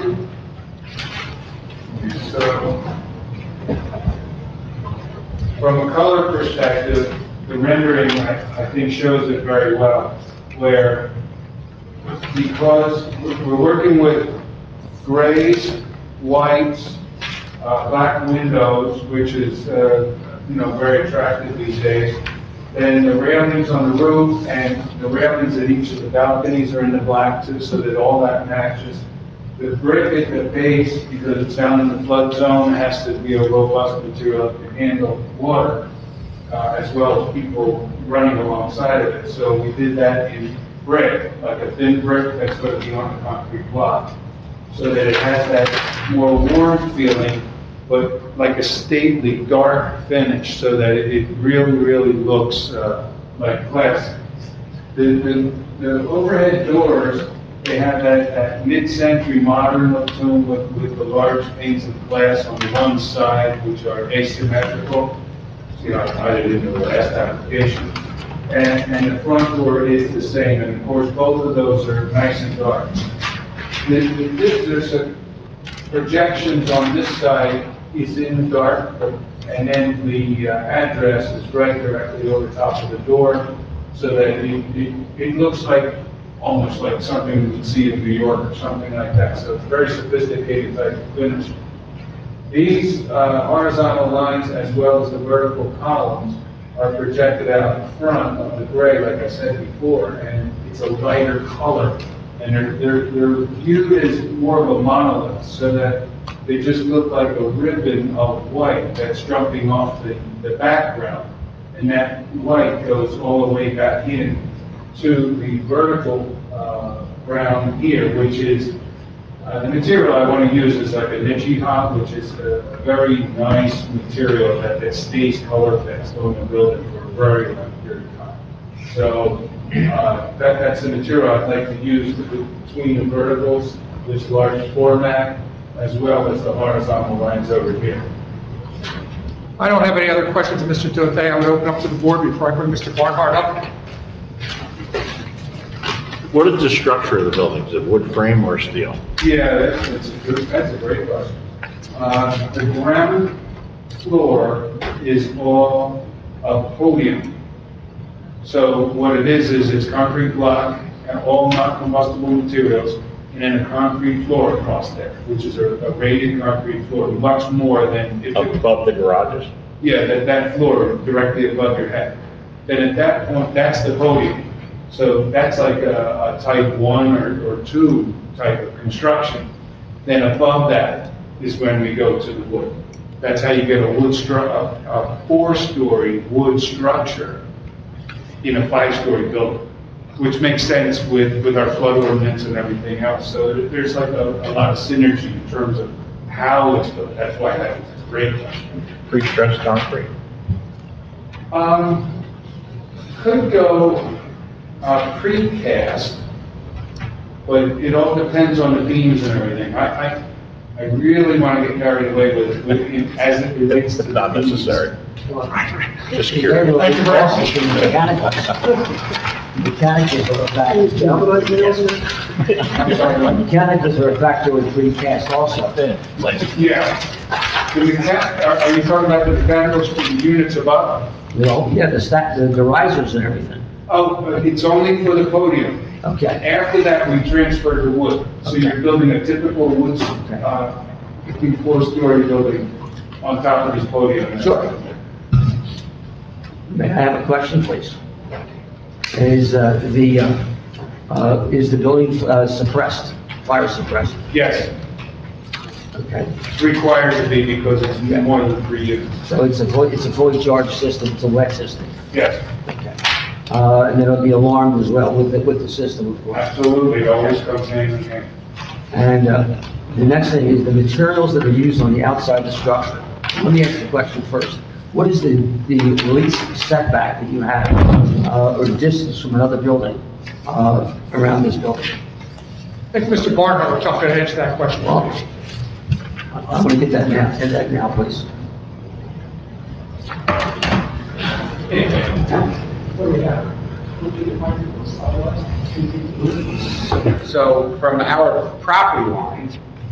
So, from a color perspective, the rendering, I think, shows it very well, where because we're working with grays, whites, black windows, which is, very attractive these days, and the railings on the roof and the railings at each of the balconies are in the black too, so that all that matches. The brick at the base, because it's down in the flood zone, has to be a robust material that can handle water, as well as people running alongside of it. So we did that in brick, like a thin brick that's going to be on a concrete block, so that it has that more warm feeling, but like a stately dark finish, so that it really, really looks like classic. The overhead doors, they have that mid-century modern look to them with the large panes of glass on the one side, which are asymmetrical. I didn't know the last application. And the front door is the same, and of course, both of those are nice and dark. There's a projections on this side is in the dark, and then the address is right directly over top of the door, so that it looks like almost like something you would see in New York or something like that. So it's very sophisticated type of finish. These horizontal lines, as well as the vertical columns, are projected out in front of the gray, like I said before, and it's a lighter color. And they're viewed as more of a monolith, so that they just look like a ribbon of white that's jumping off the background. And that white goes all the way back in to the vertical ground here, which is the material I want to use is like a Nichi hop, which is a very nice material that stays color fixed on the building for a very long period of time. So that's the material I'd like to use between the verticals, this large format, as well as the horizontal lines over here. I don't have any other questions of Mr. Dothe. I'm going to open up to the board before I bring Mr. Barnhart up. What is the structure of the building? Is it wood frame or steel? Yeah, that's a great question. The ground floor is all of podium. So what it is it's concrete block and all non-combustible materials, and then a concrete floor across there, which is a rated concrete floor, much more than if above the garages? Yeah, that floor directly above your head. Then at that point, that's the podium. So that's like a type 1 or 2 type of construction. Then above that is when we go to the wood. That's how you get a 4-story wood structure in a 5-story building, which makes sense with our flood ordinance and everything else. So there's like a lot of synergy in terms of how it's built, that's why that was a great question. Pre-stressed concrete. Could go precast, but it all depends on the beams and everything. I really want to get carried away with it as it relates to the Not beams. necessary. Just They're curious. really Thank you very much. awesome mechanicals are a factor. Mechanicals are a factor with precast also. Yeah. Are you talking about the mechanicals for the units above? Well, yeah, the risers and everything. Oh, it's only for the podium. Okay. After that, we transfer to wood. So you're building a typical wood, 4-story building on top of this podium. Sure. May I have a question, please? Is the building suppressed, fire suppressed? Yes, Okay. it's required to be because it's more than 3 units. So it's a fully charged system, it's a wet system. Yes, Okay. And then it'll be alarmed as well with the system, of course. absolutely, it always comes hand in hand. And the next thing is the materials that are used on the outside of the structure. Let me ask the question first. What is the least setback that you have, or distance from another building, around this building? I think Mr. Barnhart will jump in and answer that question. Well, I'm gonna get that now, get that now, please. So from our property line,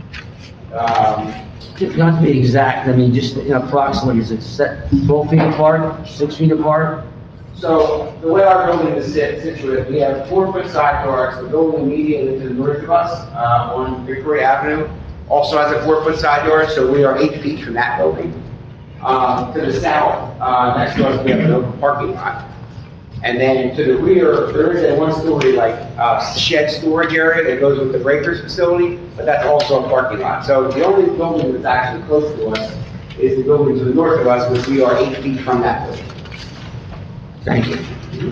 Not to be exact, I mean, just approximately, is it set 12 feet apart, 6 feet apart? so the way our building is situated, we have 4-foot side doors. The building immediately to the north of us, on Victoria Avenue, also has a 4-foot side door, so we are 8 feet from that building. To the south, next to us, we have an open parking lot. And then to the rear, there is a 1-story shed storage area that goes with the breakers facility, but that's also a parking lot. So the only building that's actually close to us is the building to the north of us, which we are 8 feet from that building. Thank you.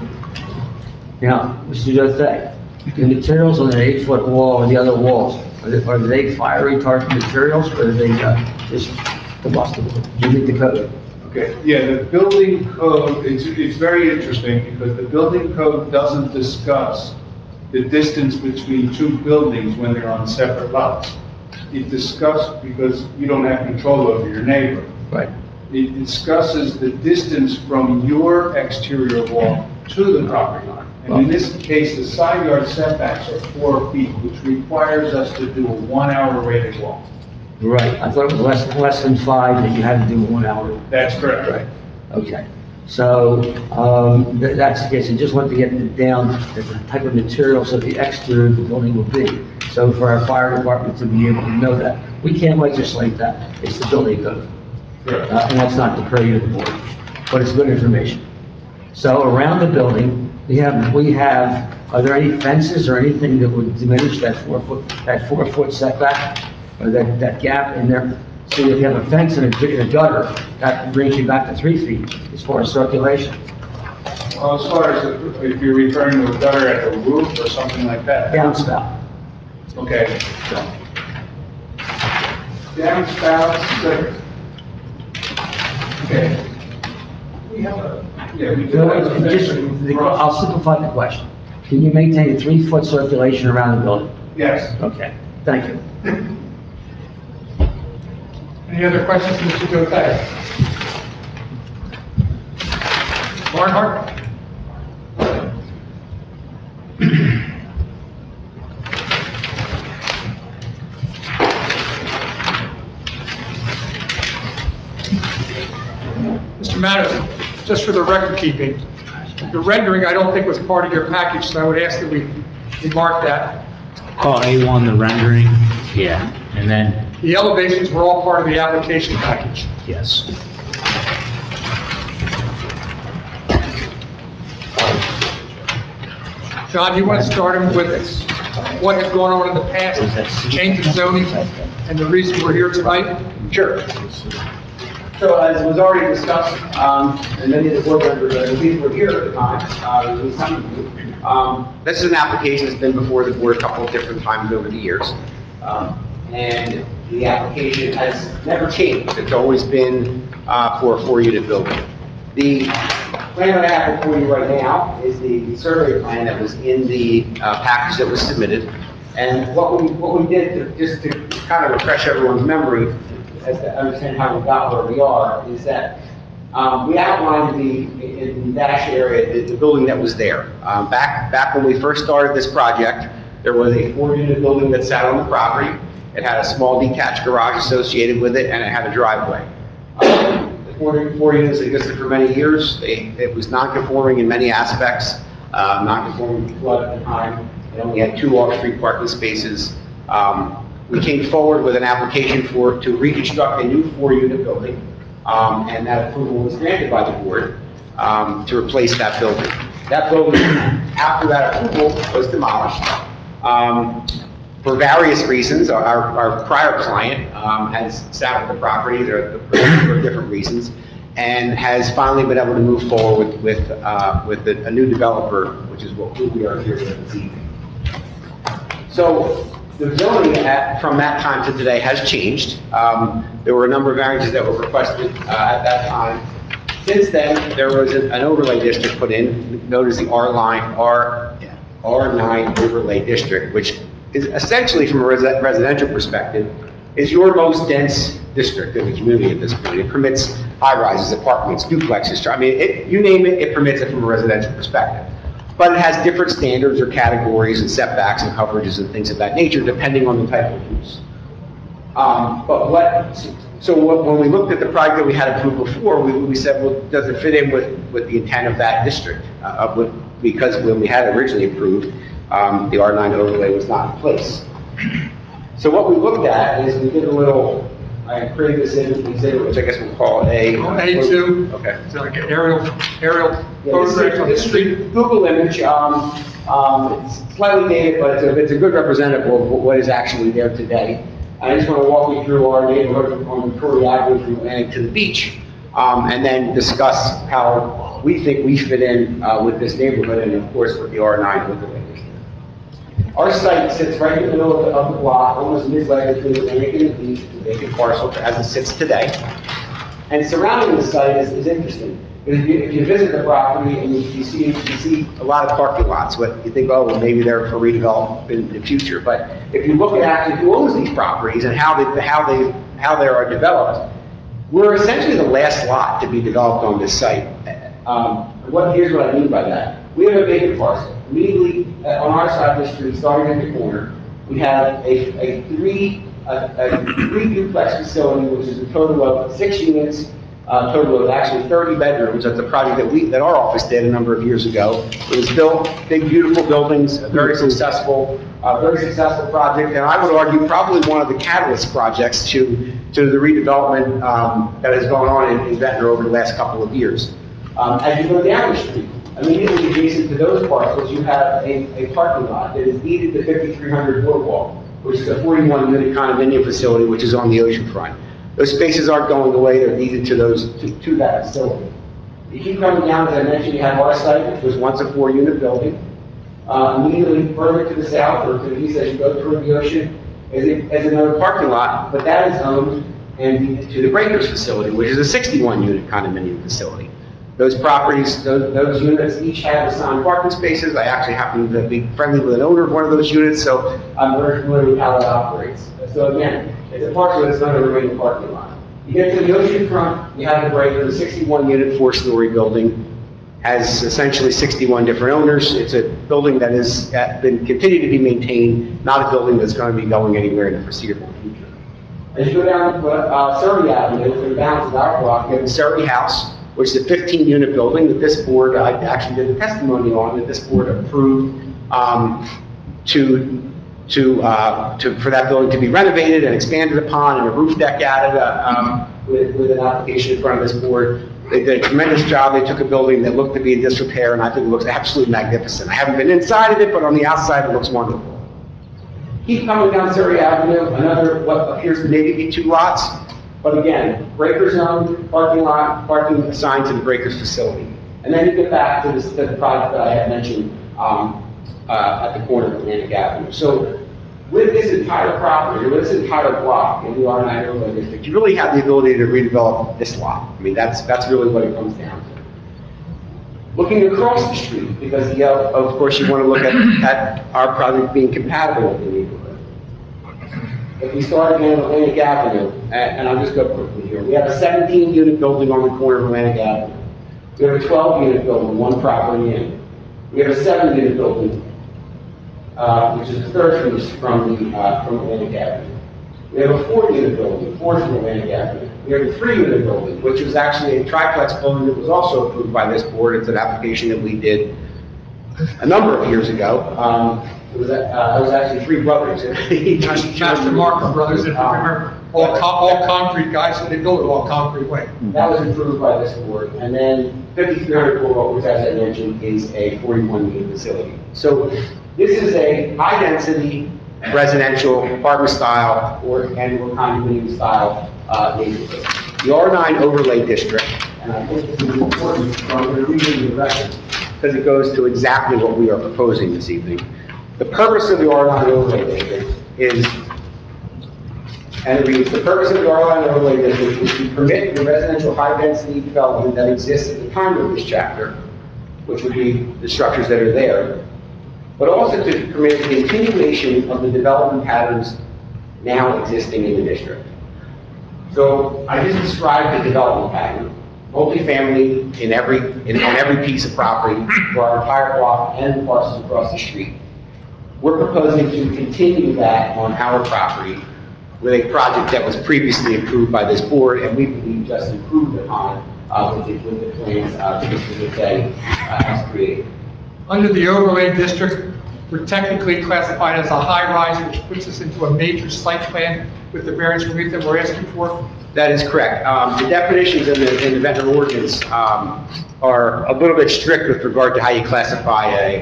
Now, Mr. Jothe, the materials on the 8-foot wall or the other walls, are they fire retardant materials, or are they just combustible? Do you meet the code? Okay, yeah, the building code, it's very interesting because the building code doesn't discuss the distance between two buildings when they're on separate lots. It discusses, because you don't have control over your neighbor. Right. It discusses the distance from your exterior wall to the property line. And in this case, the side yard setbacks are 4 feet, which requires us to do a 1-hour rated walk. Right, I thought it was less than 5 that you had to do 1 hour. That's correct. Right, okay. So, that's the case, I just wanted to get down the type of materials of the exterior of the building will be. So for our fire department to be able to know that. We can't legislate that, it's the building code. And that's not the purview of the board, but it's good information. So around the building, we have, are there any fences or anything that would diminish that 4-foot setback? Or that gap in there? So if you have a fence and a gutter, that brings you back to 3 feet as far as circulation. Well, as far as if you're referring to a gutter at the roof or something like that. Downspout. Okay. Downspouts, okay. We have yeah, we do So have a just, I'll simplify the question. Can you maintain a 3-foot circulation around the building? Yes. Okay, thank you. Any other questions, Mr. Jothe? Barnhart? Mr. Madison, just for the record keeping, the rendering I don't think was part of your package, so I would ask that we mark that. Call A1 the rendering, yeah, and then, The elevations were all part of the application package. yes. John, you want to start him with what has gone on in the past, change of zoning, and the reason we're here tonight? Sure. So as was already discussed, and many of the board members, I believe were here at the time, at least some of you, this is an application that's been before the board a couple of different times over the years. And the application has never changed. It's always been for a 4-unit building. The plan that I have before you right now is the survey plan that was in the package that was submitted. And what we did, just to kind of refresh everyone's memory, as to understand how we got where we are, is that we outlined in the dash area, the building that was there. Back when we first started this project, there was a 4-unit building that sat on the property. It had a small detached garage associated with it, and it had a driveway. The 4 units existed for many years. It was non-conforming in many aspects, non-conforming to flood at the time. It only had 2 off-street parking spaces. We came forward with an application to reconstruct a new 4-unit building, and that approval was granted by the board to replace that building. That building, after that approval, was demolished. For various reasons, our prior client has sat with the property for different reasons, and has finally been able to move forward with a new developer, which is who we are here with this evening. So the zoning from that time to today has changed. There were a number of variances that were requested at that time. Since then, there was an overlay district put in, known as the R9 overlay district, which is essentially, from a residential perspective, is your most dense district in the community at this point. It permits high-rises, apartments, duplexes. I mean, you name it, it permits it from a residential perspective. But it has different standards or categories and setbacks and coverages and things of that nature, depending on the type of use. When we looked at the project that we had approved before, we said, well, does it fit in with the intent of that district? Because when we had originally approved, the R9 overlay was not in place. So what we looked at is we did a little, I created this exhibit, which I guess we'll call A. A2. Okay. It's like an aerial photograph of the This is street. a Google image. It's slightly dated, but it's a good representative of what is actually there today. I just want to walk you through our neighborhood on Victoria Avenue from Atlantic to the beach, and then discuss how we think we fit in with this neighborhood, and of course with the R9 overlay district. Our site sits right in the middle of the block, almost midway between Atlantic and the beach, the vacant parcel as it sits today. And surrounding the site is interesting. If you visit the property and you see a lot of parking lots, but you think, oh, well, maybe they're for redevelopment in the future. But if you look at actually who owns these properties and how they are developed, we're essentially the last lot to be developed on this site. Here's what I mean by that. We have a vacant parcel. Immediately on our side of the street, starting at the corner, we have a three duplex facility, which is a total of 6 units. Total of actually 30 bedrooms. That's a project that our office did a number of years ago. It was built, big, beautiful buildings, a very successful project, and I would argue probably one of the catalyst projects to the redevelopment that has gone on in Ventnor over the last couple of years. As you go down the street, immediately adjacent to those parcels, you have a parking lot that is deeded to 5300 Boardwalk, which is a 41-unit condominium facility, which is on the oceanfront. Those spaces aren't going away, they're needed to that facility. You keep coming down, as I mentioned, you have our site, which was once a 4-unit building. Immediately further to the south, or to the east as you go toward the ocean, is another parking lot, but that is owned and deeded to the Breakers facility, which is a 61-unit condominium facility. Those properties, those units each have assigned parking spaces. I actually happen to be friendly with an owner of one of those units, so I'm very familiar with how that operates. So again, it's a parcel that's not a remaining parking lot. You get to the ocean front, you have the Breakers, a 61-unit, 4-story building, has essentially 61 different owners. It's a building that has continued to be maintained, not a building that's going to be going anywhere in the foreseeable future. As you go down Surrey Avenue, to the balance of our block, you have the Surrey House, which is a 15-unit building that this board, I actually did the testimony on, that this board approved for that building to be renovated and expanded upon, and a roof deck added with an application in front of this board. They did a tremendous job. They took a building that looked to be in disrepair, and I think it looks absolutely magnificent. I haven't been inside of it, but on the outside it looks wonderful. Keep coming down Surrey Avenue, another what appears to maybe be 2 lots. But again, Breakers owned, parking lot, parking assigned to the Breakers facility. And then you get back to the project that I had mentioned at the corner of Atlantic Avenue. So with this entire property, or with this entire block in the R9 overlay district, you really have the ability to redevelop this lot. I mean, that's really what it comes down to. Looking across the street, because of course you want to look at our project being compatible with the neighborhood. If we start again at Atlantic Avenue, and I'll just go quickly here, we have a 17-unit building on the corner of Atlantic Avenue. We have a 12-unit building, one property in. We have a 7-unit building, which is the third from Atlantic Avenue. We have a 4-unit building, fourth from Atlantic Avenue. We have a 3-unit building, which was actually a triplex building that was also approved by this board. It's an application that we did a number of years ago. It was actually 3 brothers. Master Markham Brothers, if you remember, all concrete guys, so they built it all concrete way. That was approved by this board. And then 5300 Boulevard, which as I mentioned, is a 41-unit facility. So this is a high-density residential apartment style or condominium style neighborhood. The R9 overlay district, and I think this is important, so I'm going to read you the record because it goes to exactly what we are proposing this evening. The purpose of the R9 overlay district is, and it reads, the purpose of the R9 overlay district is to permit the residential high-density development that exists at the time of this chapter, which would be the structures that are there, but also to permit the continuation of the development patterns now existing in the district. So I just described the development pattern, multifamily on every piece of property for our entire block and the parcels across the street. We're proposing to continue that on our property with a project that was previously approved by this board and we believe just improved upon with the plans Mr. Mattei has created. Under the overlay district, we're technically classified as a high-rise, which puts us into a major site plan with the variance relief that we're asking for. That is correct. The definitions in the Ventnor ordinance are a little bit strict with regard to how you classify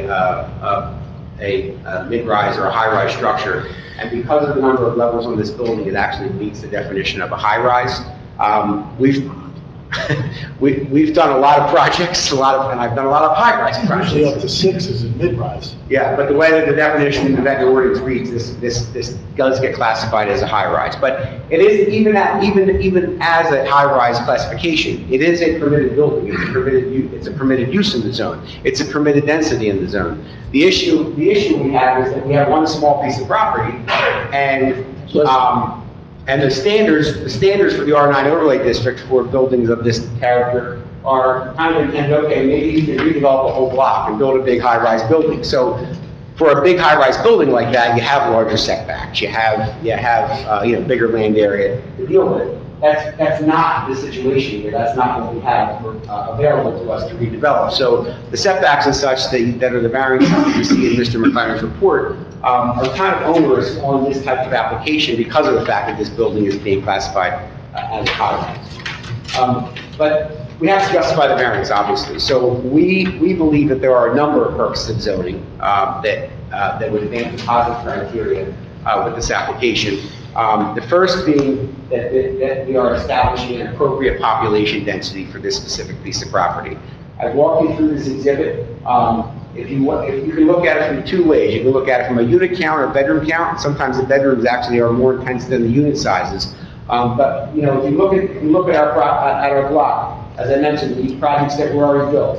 a mid-rise or a high-rise structure. And because of the number of levels on this building, it actually meets the definition of a high-rise. We've done a lot of projects, and I've done a lot of high-rise projects. Usually up to 6 is a mid-rise. Yeah, but the way that the definition in the Ventnor ordinance reads, this does get classified as a high-rise. But it is, even as a high-rise classification, it is a permitted building. It's a permitted use in the zone. It's a permitted density in the zone. The issue we have is that we have one small piece of property, and the standards for the R9 overlay district for buildings of this character are kind of intended, okay, maybe you can redevelop a whole block and build a big high-rise building. So for a big high-rise building like that, you have larger setbacks, you have bigger land area to deal with. That's not the situation here. That's not what we have available to us to redevelop. So the setbacks and such that are the variances that you see in Mr. McLaren's report are kind of onerous on this type of application because of the fact that this building is being classified as a high-rise. But we have to justify the variance, obviously. So we believe that there are a number of purposes of zoning that would advance the positive criteria with this application. The first being that we are establishing an appropriate population density for this specific piece of property. I've walked you through this exhibit. If you can look at it from 2 ways. You can look at it from a unit count or bedroom count. Sometimes the bedrooms actually are more intense than the unit sizes. But if you look at our block, as I mentioned, these projects that were already built,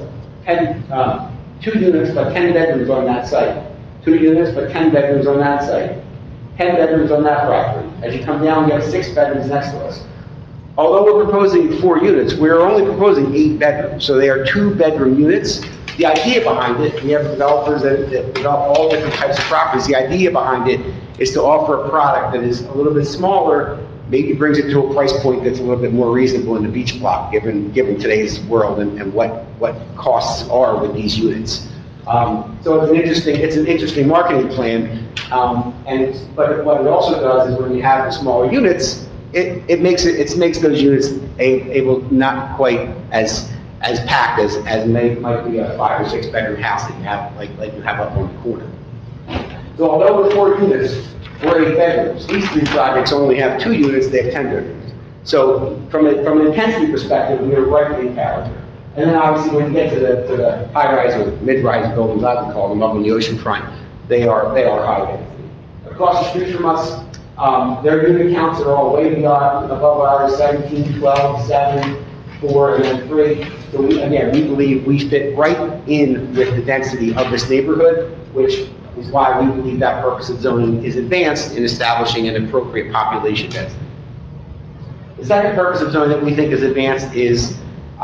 2 units but 10 bedrooms on that site. 2 units but 10 bedrooms on that site. 10 bedrooms on that property. As you come down, you have 6 bedrooms next to us. Although we're proposing 4 units, we're only proposing 8 bedrooms. So they are 2-bedroom units. The idea behind it, we have developers that develop all different types of properties. The idea behind it is to offer a product that is a little bit smaller, maybe brings it to a price point that's a little bit more reasonable in the beach block, given today's world and what costs are with these units. So it's an interesting marketing plan. But what it also does is when you have the smaller units, it makes those units able not quite as packed as might be a 5 or 6 bedroom house that you have like you have up on the corner. So although with 4 units, 4 8 bedrooms, these 3 projects only have 2 units, they have 10 bedrooms. So from an intensity perspective, we are right in character. And then obviously when you get to the high-rise or mid-rise buildings, I would call them, up on the ocean front, they are high density. across the street from us. Their unit counts are all way beyond, above ours, 17, 12, 7, 4, and then 3. So we believe we fit right in with the density of this neighborhood, which is why we believe that purpose of zoning is advanced in establishing an appropriate population density. The second purpose of zoning that we think is advanced is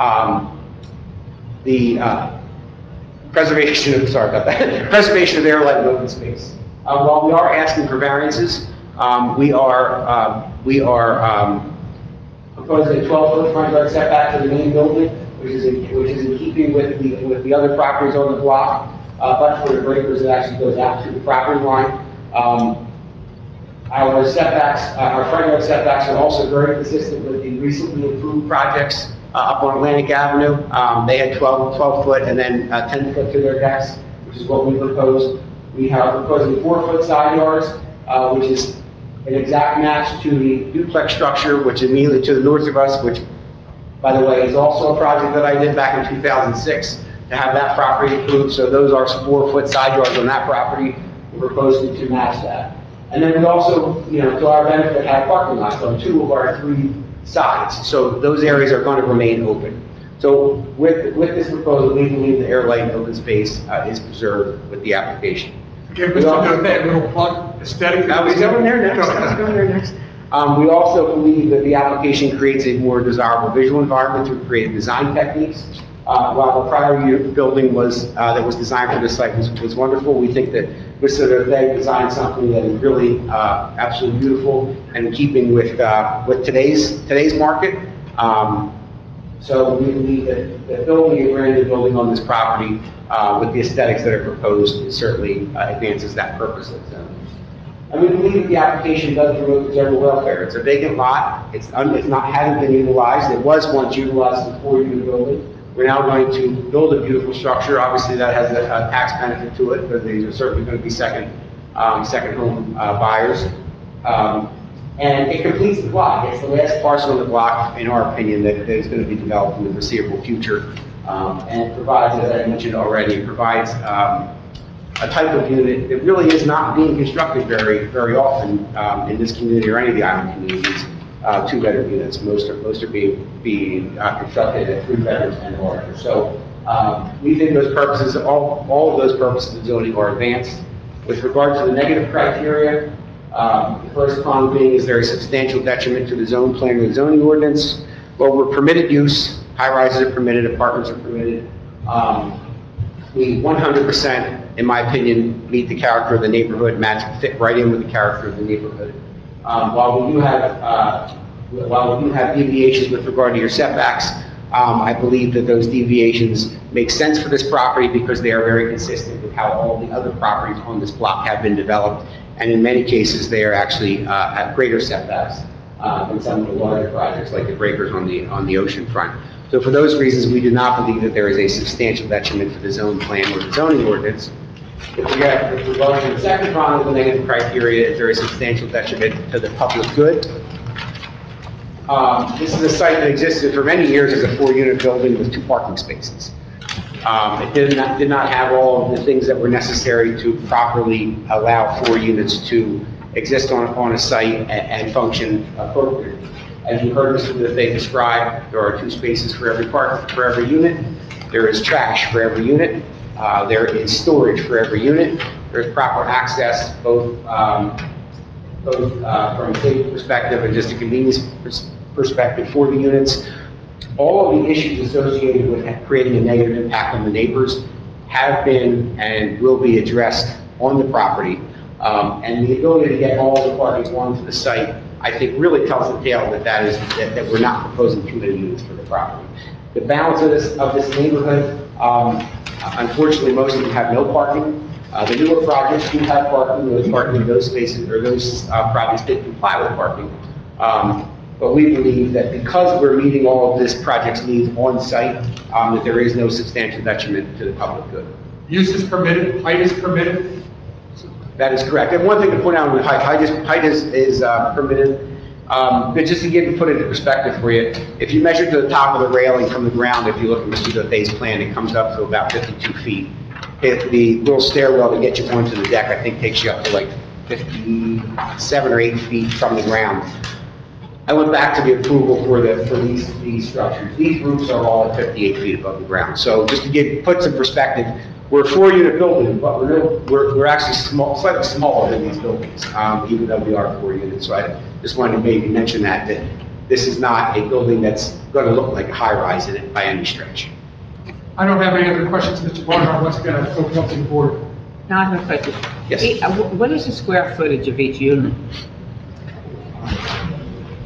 the preservation of, preservation of air, light, and open space. While we are asking for variances, we are proposing a 12-foot front yard setback to the main building, which is in keeping with the other properties on the block, but for the breakers, it actually goes out to the property line. Our setbacks, our front yard setbacks are also very consistent with the recently approved projects up on Atlantic Avenue. They had 12 foot and then 10 foot to their decks, which is what we proposed. We are proposing 4-foot side yards, which is an exact match to the duplex structure, which is immediately to the north of us, which, by the way, is also a project that I did back in 2006 to have that property approved. So those are 4-foot side yards on that property. We're proposing to match that. And then we also, to our benefit, have parking lots on 2 of our 3 sides. So those areas are going to remain open. So with this proposal, we believe the air, light, and open space is preserved with the application. Okay, Mr. That little plug, aesthetic. I was going there next. We also believe that the application creates a more desirable visual environment through creative design techniques. While the prior building that was designed for this site was wonderful, we think that Mr. Veg designed something that is really absolutely beautiful and in keeping with today's market. So we believe that building a brand new building on this property with the aesthetics that are proposed certainly advances that purpose of zoning. And we believe that the application does promote the general welfare. It's a vacant lot. Hasn't been utilized. It was once utilized as a 4-unit building. We're now going to build a beautiful structure. Obviously, that has a tax benefit to it, because these are certainly going to be second home buyers. And it completes the block. It's the last parcel of the block, in our opinion, that is going to be developed in the foreseeable future. And it provides, as I mentioned already, a type of unit that really is not being constructed very often in this community or any of the island communities. 2-bedroom units. Most are being constructed at 3 bedrooms and larger. So we think those purposes, all of those purposes of zoning are advanced. With regard to the negative criteria, the first prong being, is there a substantial detriment to the zone plan or the zoning ordinance? Well, we're permitted use. High-rises are permitted. Apartments are permitted. We 100%, in my opinion, meet the character of the neighborhood, fit right in with the character of the neighborhood. While we do have deviations with regard to your setbacks, I believe that those deviations make sense for this property because they are very consistent with how all the other properties on this block have been developed. And in many cases, they are actually have greater setbacks than some of the larger projects, like the breakers on the ocean front. So for those reasons, we do not believe that there is a substantial detriment to the zone plan or the zoning ordinance. With regard to the second prong of the negative criteria, is there a substantial detriment to the public good? This is a site that existed for many years as a 4-unit building with 2 parking spaces. It did not have all of the things that were necessary to properly allow 4 units to exist on a site and function appropriately. As you heard Mr. Buffet describe, there are 2 spaces for every unit. There is trash for every unit. There is storage for every unit. There's proper access, both from a safety perspective and just a convenience perspective for the units. All of the issues associated with creating a negative impact on the neighbors have been and will be addressed on the property. And the ability to get all the parties onto the site, I think, really tells the tale that we're not proposing too many units for the property. The balance of this neighborhood, unfortunately, most of them have no parking. The newer projects do have parking. Those spaces or those projects did comply with parking. But we believe that because we're meeting all of this project's needs on site, that there is no substantial detriment to the public good. Use is permitted, height is permitted? That is correct. And one thing to point out with height is permitted. But just to put it into perspective for you, if you measure to the top of the railing from the ground, if you look at Mr. Duffay's plan, it comes up to about 52 feet. If the little stairwell to get you onto the deck, I think takes you up to like 57 or 8 feet from the ground. I went back to the approval for these structures. These roofs are all at 58 feet above the ground. So just to put some perspective, we're a 4-unit building, but we're actually slightly smaller than these buildings, even though we are 4 units. So I just wanted to maybe mention that this is not a building that's going to look like a high-rise in it by any stretch. I don't have any other questions, Mr. Barnhart. Once again, I open up to the board. Now I have a question. Yes. What is the square footage of each unit?